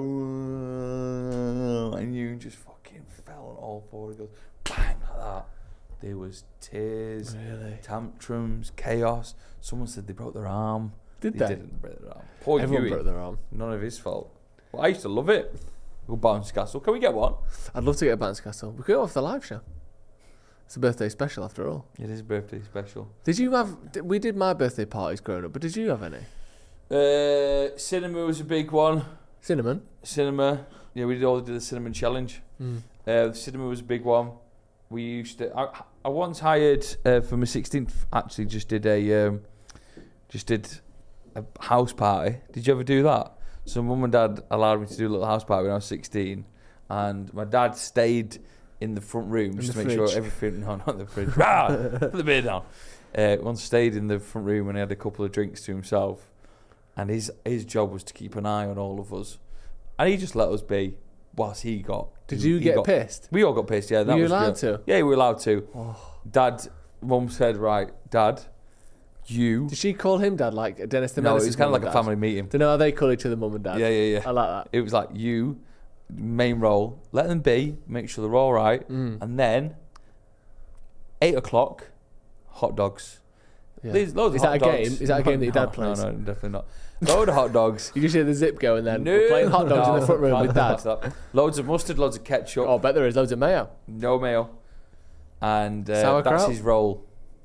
ooh, and you just fucking fell on all four of those, bang like that. There was tears,
Really?
tantrums, chaos. Someone said they broke their arm.
Did
they?
they?
didn't break their arm. Poor
Everyone
Huey.
broke their arm.
None of his fault. Well, I used to love it. We'll bounce castle. Can we get one?
I'd love to get a bounce castle. We could go off the live show. It's a birthday special after all.
It is a birthday special.
Did you have? Did, we did my birthday parties growing up, but did you have any?
Uh, cinema was a big one.
Cinnamon.
Cinema. Yeah, we did all did the cinnamon challenge.
Mm.
Uh, the cinema was a big one. We used to. I, I once hired uh, for my sixteenth. Actually, just did a um, just did a house party. Did you ever do that? So mum and dad allowed me to do a little house party when I was sixteen, and my dad stayed in the front room
In
just to
the
make sure
fridge.
everything. No, not the fridge. Ah, put the beer down. Uh, once stayed in the front room and he had a couple of drinks to himself, and his his job was to keep an eye on all of us, and he just let us be whilst he got.
Did
he-
you
he
get
got-
pissed?
We all got pissed. Yeah, that
Were you
was
allowed
great.
to?
Yeah, we were allowed to.
Oh.
Dad, mum said, right, Dad, you.
Did she call him dad like Dennis the
No, it
Menace's
was kind of
mum
like
and
a
dad?
family meeting.
Don't know how they call each other mum and dad.
Yeah, yeah, yeah.
I like that.
It was like you, main role, let them be, make sure they're all right,
Mm.
and then eight o'clock, hot dogs.
Yeah.
There's loads
Is
of
that
hot
a game?
dogs.
Is that a game that your
No,
dad plays?
No, no, definitely not. Load of hot dogs.
You just hear the zip go and then
No,
we're playing hot dogs in
no,
the front room
can't
with
pass
dad.
that. Loads of mustard, loads of ketchup.
Oh, I bet there is loads of mayo.
No mayo. and uh,
Sauerkraut?
that's his role.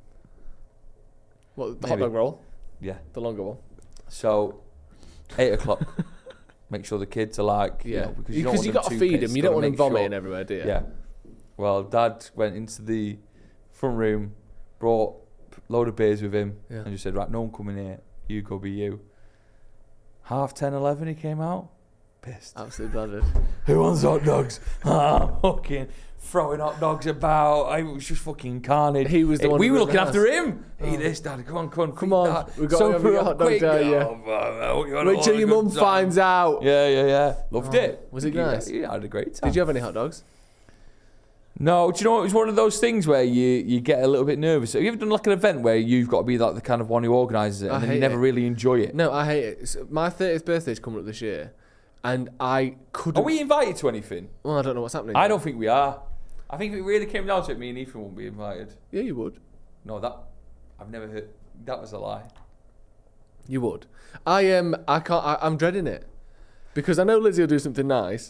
What, the
Maybe.
hot dog roll?
Yeah.
The longer one?
So, eight o'clock. Make sure the kids are like, you
Yeah.
know, because you, don't want
you
them
got to
too
feed
pissed,
them. You
gotta
don't want them
make sure-
vomiting everywhere, do you?
Yeah. Well, Dad went into the front room, brought a load of beers with him,
Yeah.
and just said, right, no one coming here. You go be you. Half ten, eleven, he came out. Pissed.
Absolutely blundered.
Who wants hot dogs? Ah, fucking throwing hot dogs about. I was just fucking carnage.
He was the
Eh,
one
We
who
were
was
looking
the
after
house.
him. Eat this, Dad. Come on, come on.
Come
feed
on,
that.
we've got
So
to have a
put
hot
up
dog
quick.
down, yeah.
Oh, man, you wanna
Wait till
have a
your
good
mum
time.
finds out.
Yeah, yeah, yeah. Loved
Oh,
it.
was it
Yeah,
nice?
Yeah, I had a great time.
Did you have any hot dogs?
No, do you know what? It was one of those things where you, you get a little bit nervous. Have you ever done like an event where you've got to be like the kind of one who organises it
I
and then you
hate
never
it.
really enjoy it?
No, I hate it. So my thirtieth birthday's coming up this year, and I couldn't.
Are we invited to anything?
Well, I don't know what's happening.
I don't think we are. I think if it really came down to it, me and Ethan won't be invited.
Yeah, you would.
No, that I've never heard. That was a lie.
You would. I am. Um, I can't. I, I'm dreading it because I know Lizzie will do something nice,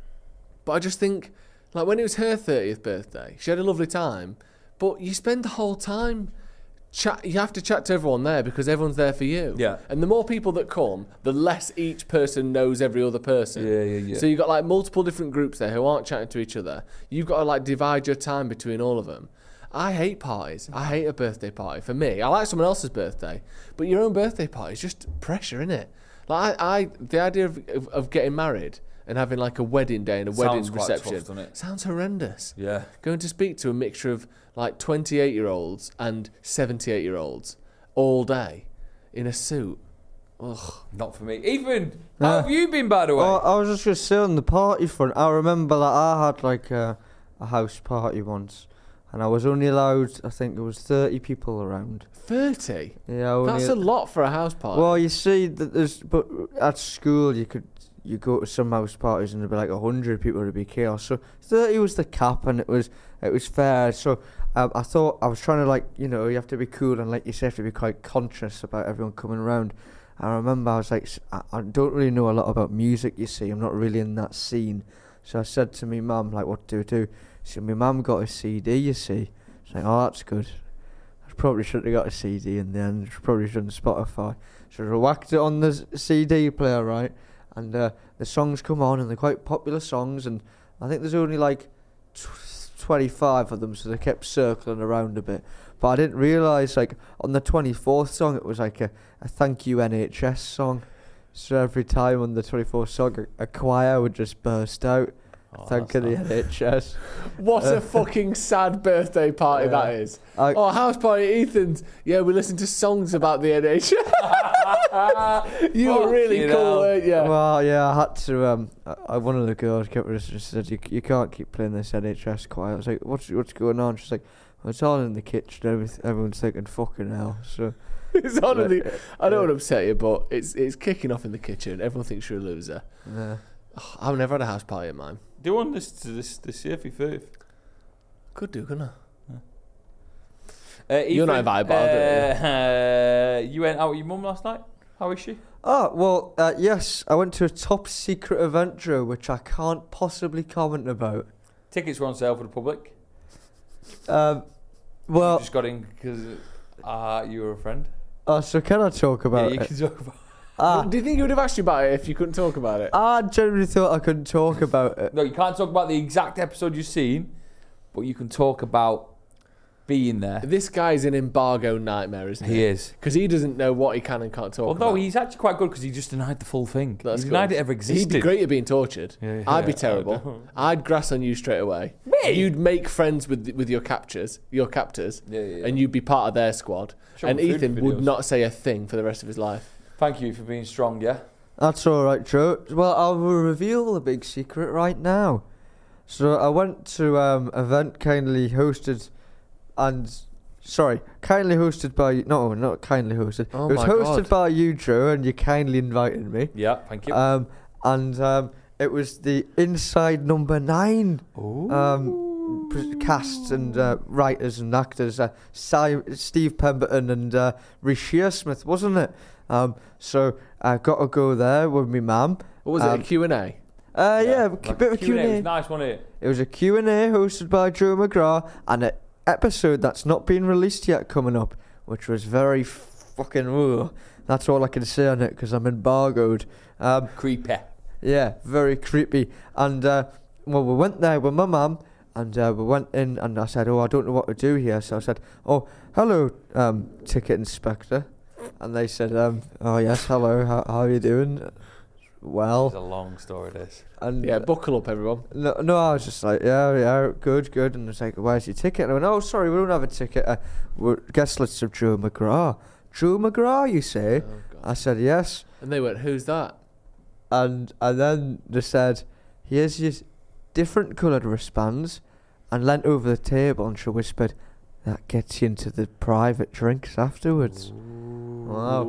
but I just think like when it was her thirtieth birthday, she had a lovely time, but you spend the whole time. Chat, you have to chat to everyone there because everyone's there for you.
Yeah.
And the more people that come, the less each person knows every other person.
Yeah, yeah, yeah.
So you've got like multiple different groups there who aren't chatting to each other. You've got to like divide your time between all of them. I hate parties. I hate a birthday party. For me, I like someone else's birthday, but your own birthday party is just pressure, innit? Like I, I the idea of, of, of getting married and having like a wedding day and a wedding
Sounds quite
reception
tough, doesn't it?
sounds horrendous.
Yeah.
Going to speak to a mixture of like twenty-eight-year-olds and seventy-eight-year-olds all day in a suit. Ugh.
Not for me. Ethan,
Nah.
how have you been, by the way?
Oh, I was just gonna say on the party front. I remember that I had like a, a house party once, and I was only allowed. I think there was thirty people around.
thirty?
Yeah, only
That's a lot for a house party.
Well, you see, that there's but at school you could you go to some house parties and there'd be like a hundred people, it'd be chaos. So thirty was the cap, and it was it was fair. So um, I thought I was trying to like you know you have to be cool and like you say, have to be quite conscious about everyone coming around. I remember I was like s- I, I don't really know a lot about music. You see, I'm not really in that scene. So I said to me mum like, what do we do? She said, my mum got a C D. You see, she's like, oh, that's good. Probably shouldn't have got a C D in the end. Probably shouldn't Spotify. So I whacked it on the s- C D player, right? And uh, the songs come on, and they're quite popular songs. And I think there's only like tw- twenty-five of them, so they kept circling around a bit. But I didn't realise, like on the twenty-fourth song, it was like a, a thank you N H S song. So every time on the twenty-fourth song, a, a choir would just burst out.
Oh,
Thanking the
that's
N H S.
What a fucking sad birthday party
Yeah.
that is.
I,
Oh, house party, Ethan's. Yeah, we listened to songs about the N H S. You were really
Fucking
cool,
hell.
weren't you?
Well, yeah, I had to. Um, I, I- one of the girls kept just said, "You, you can't keep playing this N H S choir." I was like, "What's what's going on?" She's like, well, "It's all in the kitchen. Everyth- Everyone's thinking fucking hell." So
It's on in the, I don't
Yeah.
want to upset you, but it's it's kicking off in the kitchen. Everyone thinks you're a loser.
yeah.
Oh, I've never had a house party at mine.
Do one this this this year for your thirtieth.
Could do, couldn't I?
Uh,
You're not
Ethan,
invited, but I'll do it,
uh, you went out with your mum last night. How is she?
Oh well, uh, yes, I went to a top secret event, Drew, which I can't possibly comment about.
Tickets were on sale for the public.
Um,
you
well,
just got in because uh, you were a friend.
uh, so can I talk
Yeah,
about
you
it?
can talk about.
Ah,
Do you think you would have asked you about it if you couldn't talk about it?
I generally thought I couldn't talk about it.
No, you can't talk about the exact episode you've seen, but you can talk about being there.
This guy's an embargo nightmare, isn't he?
He is.
Because he doesn't know what he can and can't talk about.
Although he's actually quite good because he just denied the full thing.
That's
he denied
good.
it ever existed.
He'd be great at being tortured.
Yeah,
I'd be
yeah,
terrible.
I know.
I'd grass on you straight away.
Me?
You'd make friends with with your captures, your captors,
Yeah, yeah, yeah.
and you'd be part of their squad.
Show
and
them food
Ethan would
videos.
not say a thing for the rest of his life.
Thank you for being strong, yeah?
That's all right, Joe. Well, I will reveal the big secret right now. So I went to um event kindly hosted, and sorry, kindly hosted by no, not kindly hosted.
Oh
it was
my
hosted
God.
by you, Joe, and you kindly invited me.
Yeah, thank you.
Um, and um, it was the Inside Number Nine um pr- cast and uh, writers and actors. Uh, Si- Steve Pemberton and uh, Rishi Smith, wasn't it? Um, so I got to go there with my mum.
What was
Um,
it, a Q and A?
Uh, yeah,
like
a bit of a Q and
It was
A.
nice, wasn't it?
It was a Q and A hosted by Joe McGrath, and it episode that's not been released yet coming up, which was very fucking. Ugh. That's all I can say on it because I'm embargoed. Um,
Creepy.
Yeah, very creepy. And uh, well, we went there with my mum, and uh, we went in, and I said, "Oh, I don't know what to do here." So I said, "Oh, hello, um, ticket inspector," and they said, um, "Oh yes, hello. How, how are you doing?" Well,
It's a long story, this.
and
Yeah, buckle up, everyone.
no, no, I was just like, yeah, yeah, good, good. And it's like, where's your ticket? And I went, oh, sorry, we don't have a ticket. Uh, we're guest list of Joe McGrath. Joe McGrath, you say?
Oh, God.
I said, yes.
And they went, who's that?
And and then they said, here's your different coloured wristbands, and leant over the table and she whispered, that gets you into the private drinks afterwards. Wow.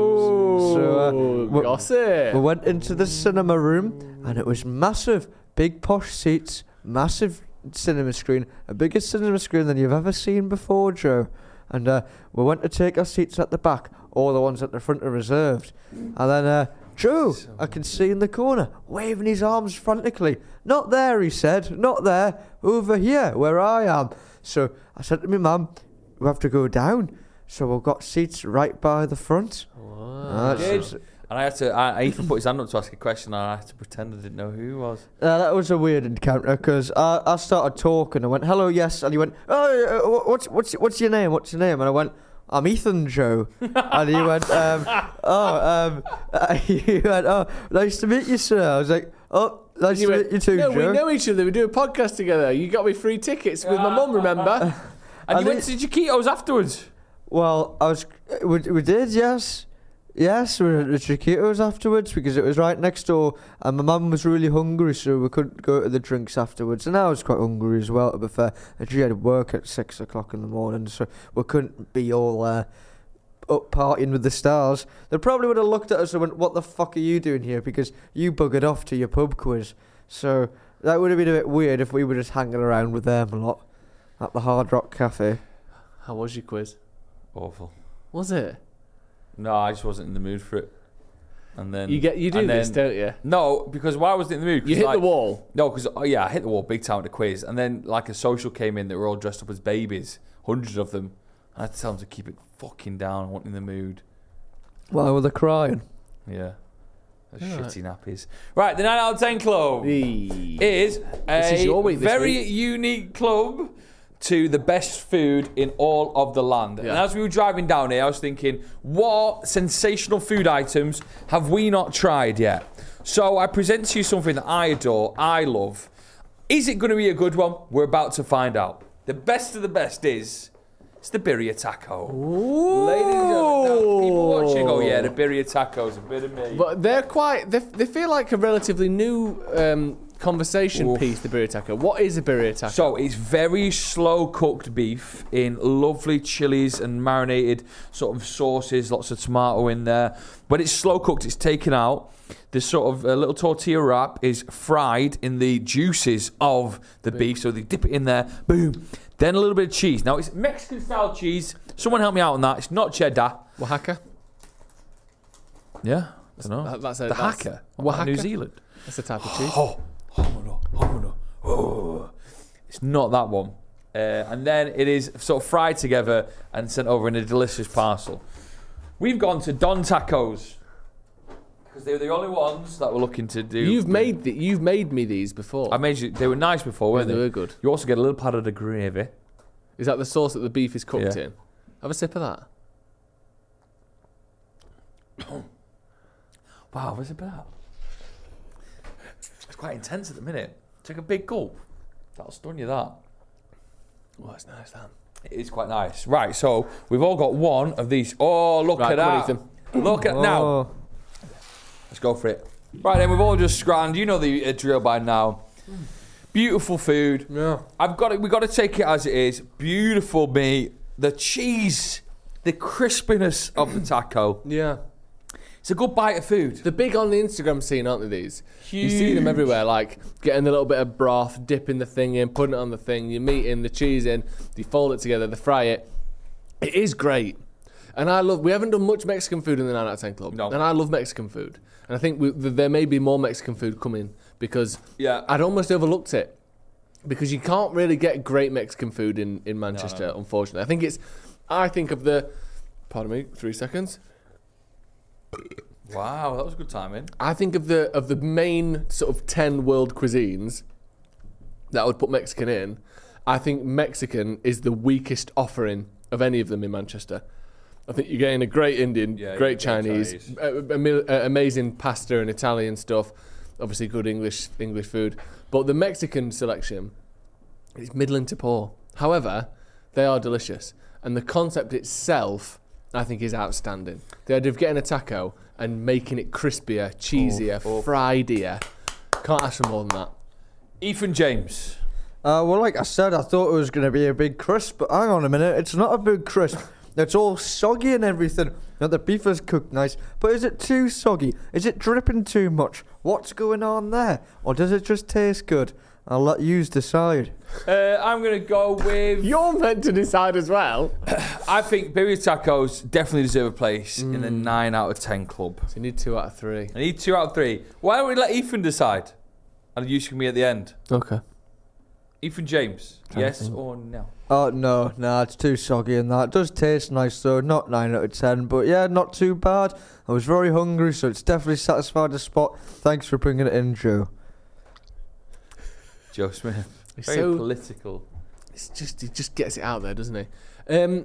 Ooh,
So, uh, we-
gossip.
We went into the cinema room, and it was massive, big posh seats, massive cinema screen, a bigger cinema screen than you've ever seen before, Joe. And uh, we went to take our seats at the back. All the ones at the front are reserved. And then uh, Joe, I can see in the corner, waving his arms frantically. Not there, he said. Not there. Over here, where I am. So I said to my mum, we have to go down. So we've got seats right by the front.
Wow.
Uh,
Good.
so-
And I had to, I, Ethan put his hand up to ask a question, and I had to pretend I didn't know who he was.
Uh, that was a weird encounter because I, I started talking. I went, "Hello, yes," and he went, "Oh, uh, what's what's what's your name? What's your name?" And I went, "I'm Ethan Joe," and he went, um, "Oh, um," uh, he went, "Oh, nice to meet you, sir." I was like, "Oh, nice
You
to
went,
meet you too,
no,
Joe."
we know each other. We do a podcast together. You got me free tickets with my mum, remember?
And
I
you went to Chiquitos afterwards.
Well, I was, we, we did, yes. Yes, we were at the Chiquitos afterwards because it was right next door, and my mum was really hungry, so we couldn't go to the drinks afterwards. And I was quite hungry as well, to be fair. And she had work at six o'clock in the morning, so we couldn't be all uh, up partying with the stars. They probably would have looked at us and went, "What the fuck are you doing here?" Because you buggered off to your pub quiz. So that would have been a bit weird if we were just hanging around with them a lot at the Hard Rock Cafe.
How was your quiz?
Awful.
Was it?
No, I just wasn't in the mood for it. And then
You get you do
and
this,
then-
don't you?
No, because why I wasn't in the mood? 'Cause
You hit
like,
the wall.
No, because oh, yeah, I hit the wall big time at the quiz, and then like a social came in that were all dressed up as babies, hundreds of them. I had to tell them to keep it fucking down. I wasn't in the mood.
Why were they crying?
Yeah, those
Alright.
shitty nappies. Right, the nine out of ten club
Eee.
is a
is your week this
very
week.
unique club to the best food in all of the land. And
Yeah.
as we were driving down here, I was thinking, what sensational food items have we not tried yet? So I present to you something that I adore, I love. Is it going to be a good one? We're about to find out. The best of the best is, it's the birria taco. Ladies and gentlemen, now, people watching go, yeah, the birria taco's a bit of me.
But they're quite. They, they feel like a relatively new um, conversation
Oof.
piece. The birria taco. What is a birria taco?
So it's very slow cooked beef in lovely chilies and marinated sort of sauces, lots of tomato in there. When it's slow cooked, it's taken out. This sort of a little tortilla wrap is fried in the juices of the beef. So they dip it in there, boom. Then a little bit of cheese. Now it's Mexican style cheese. Someone help me out on that. It's not cheddar.
Oaxaca.
Yeah, I don't know.
That- that's a-
the
that's-
Haka.
Oaxaca?
New Zealand.
That's a type of cheese.
Oh, oh, no, oh, no. Oh. It's not that one. Uh, and then it is sort of fried together and sent over in a delicious parcel. We've gone to Don Tacos because they were the only ones that were looking to do.
You've made the, You've made me these before.
I made you. They were nice before,
Yeah,
weren't
they
they?
were good.
You also get a little part of the gravy.
Is that the sauce that the beef is cooked
Yeah.
in? Have a sip of that.
Wow, what's it about? It's quite intense at the minute. Take a big gulp. That'll stun you. That.
Oh, it's nice, that.
It is quite nice. Right, so we've all got one of these. Oh, look
Right,
at
come on,
that.
Ethan.
Look at now.
Oh.
Let's go for it. Right then, we've all just scranned. You know the uh, drill by now. Beautiful food.
Yeah.
I've got it. We've got to take it as it is. Beautiful meat. The cheese, the crispiness of the taco.
Yeah.
It's a good bite of food.
They're big on the Instagram scene, aren't they, these? You see them
Huge.
everywhere, like getting a little bit of broth, dipping the thing in, putting it on the thing, you meat in, the cheese in, you fold it together, they fry it. It is great. And I love, we haven't done much Mexican food in the nine out of ten Club.
No.
And I love Mexican food. And I think we, th- there may be more Mexican food coming because
Yeah.
I'd almost overlooked it. because you can't really get great Mexican food in, in Manchester,
No, no.
unfortunately. I think it's, I think of the, pardon me, three seconds.
Wow, that was a good timing.
I think of the of the main sort of ten world cuisines that I would put Mexican in. I think Mexican is the weakest offering of any of them in Manchester. I think you're getting a great Indian,
Yeah,
great
you're getting
Chinese,
Chinese.
a- a mil- a- amazing pasta and Italian stuff. Obviously, good English English food. But the Mexican selection is middling to poor. However, they are delicious, and the concept itself, I think, is outstanding. The idea of getting a taco and making it crispier, cheesier,
Oh, oh.
friedier. Can't ask for more than that.
Ethan James.
Uh, well, like I said, I thought it was going to be a big crisp, but hang on a minute, it's not a big crisp. It's all soggy and everything. Now, the beef is cooked nice, but is it too soggy? Is it dripping too much? What's going on there? Or does it just taste good? I'll let yous decide.
Uh, I'm going to go with...
You're meant to decide as well.
I think Birria Tacos definitely deserve a place in the nine out of ten club.
So you need two out of three.
I need two out of three. Why don't we let Ethan decide? And you can be at the end.
Okay.
Ethan James,
Trying to
yes
think.
or no?
Oh, no, nah, it's too soggy and that. It does taste nice, though. Not nine out of ten, but yeah, not too bad. I was very hungry, so it's definitely satisfied the spot. Thanks for bringing it in, Joe.
Joe Smith.
It's
Very
so
political.
it's just he just gets it out there, doesn't he? Um,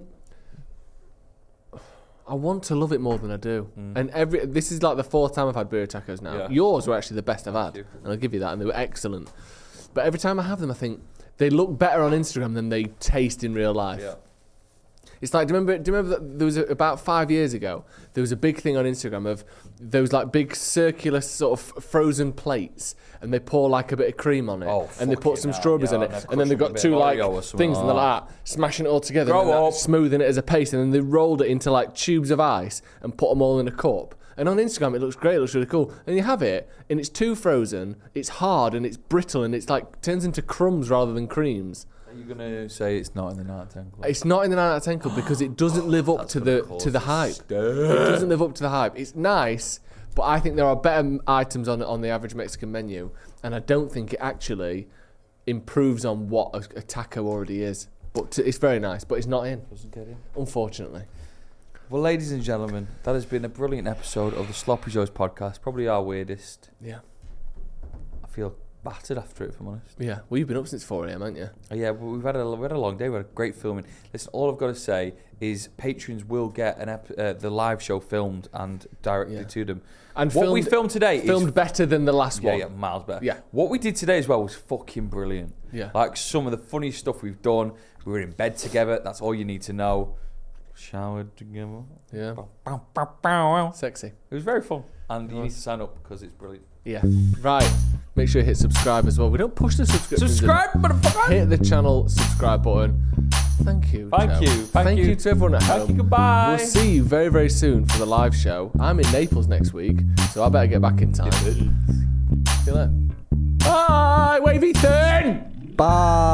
I want to love it more than I do,
Mm.
and every this is like the fourth time I've had birria tacos now.
Yeah.
Yours were actually the best I've
Thank
had,
you.
and I'll give you that, and they were excellent. But every time I have them, I think they look better on Instagram than they taste in real life.
Yeah.
It's like, do you remember? Do you remember that there was a, about five years ago? There was a big thing on Instagram of those like big circular sort of frozen plates, and they pour like a bit of cream on it,
Oh,
and they put
fucking
some
hell,
strawberries
yeah,
in
and
it,
then
and then they've
crush
got
it with a
two
bit of
like
Oreo or something
things,
like
and they're
that.
like that, smashing it all together,
Grow
and then, like,
up.
smoothing it as a paste, and then they rolled it into like tubes of ice and put them all in a cup. And on Instagram, it looks great, it looks really cool. And you have it, and it's too frozen, it's hard, and it's brittle, and it's like turns into crumbs rather than creams.
Are you going to say it's not in the nine out of ten club?
It's not in the nine out of ten club because it doesn't live up
That's
to
gonna
the
cause
to the
a
hype.
stir.
It doesn't live up to the hype. It's nice, but I think there are better items on on the average Mexican menu, and I don't think it actually improves on what a, a taco already is. But t- it's very nice, but it's not in,
Doesn't get in.
unfortunately.
Well, ladies and gentlemen, that has been a brilliant episode of the Sloppy Joes podcast. Probably our weirdest.
Yeah,
I feel battered after it, if I'm honest.
yeah. Well, you've been up since four a.m, haven't you?
Uh, Yeah, but we've had a we had a long day. We had a great filming. Listen, all I've got to say is patrons will get an ep- uh, the live show filmed and directly
Yeah.
to them.
And
What we
filmed-
filmed today
Filmed
is
better than the last
yeah,
one.
yeah, miles better.
Yeah.
What we did today as well was fucking brilliant.
Yeah.
Like some of the funniest stuff we've done. We were in bed together. That's all you need to know. Showered together.
Yeah.
Bow, bow, bow, bow.
Sexy.
It was very fun, and you
Nice.
need to sign up because it's brilliant.
Yeah. Right. Make sure you hit subscribe as well. We don't push the subscriptions. in.
Subscribe, motherfucker.
Hit the channel subscribe button. Thank you.
Thank
Joe.
you, thank you.
to everyone at
Thank
home.
you. Goodbye.
We'll see you very, very soon for the live show. I'm in Naples next week, so I better get back in time. See you later. Bye. Wave Ethan.
Bye.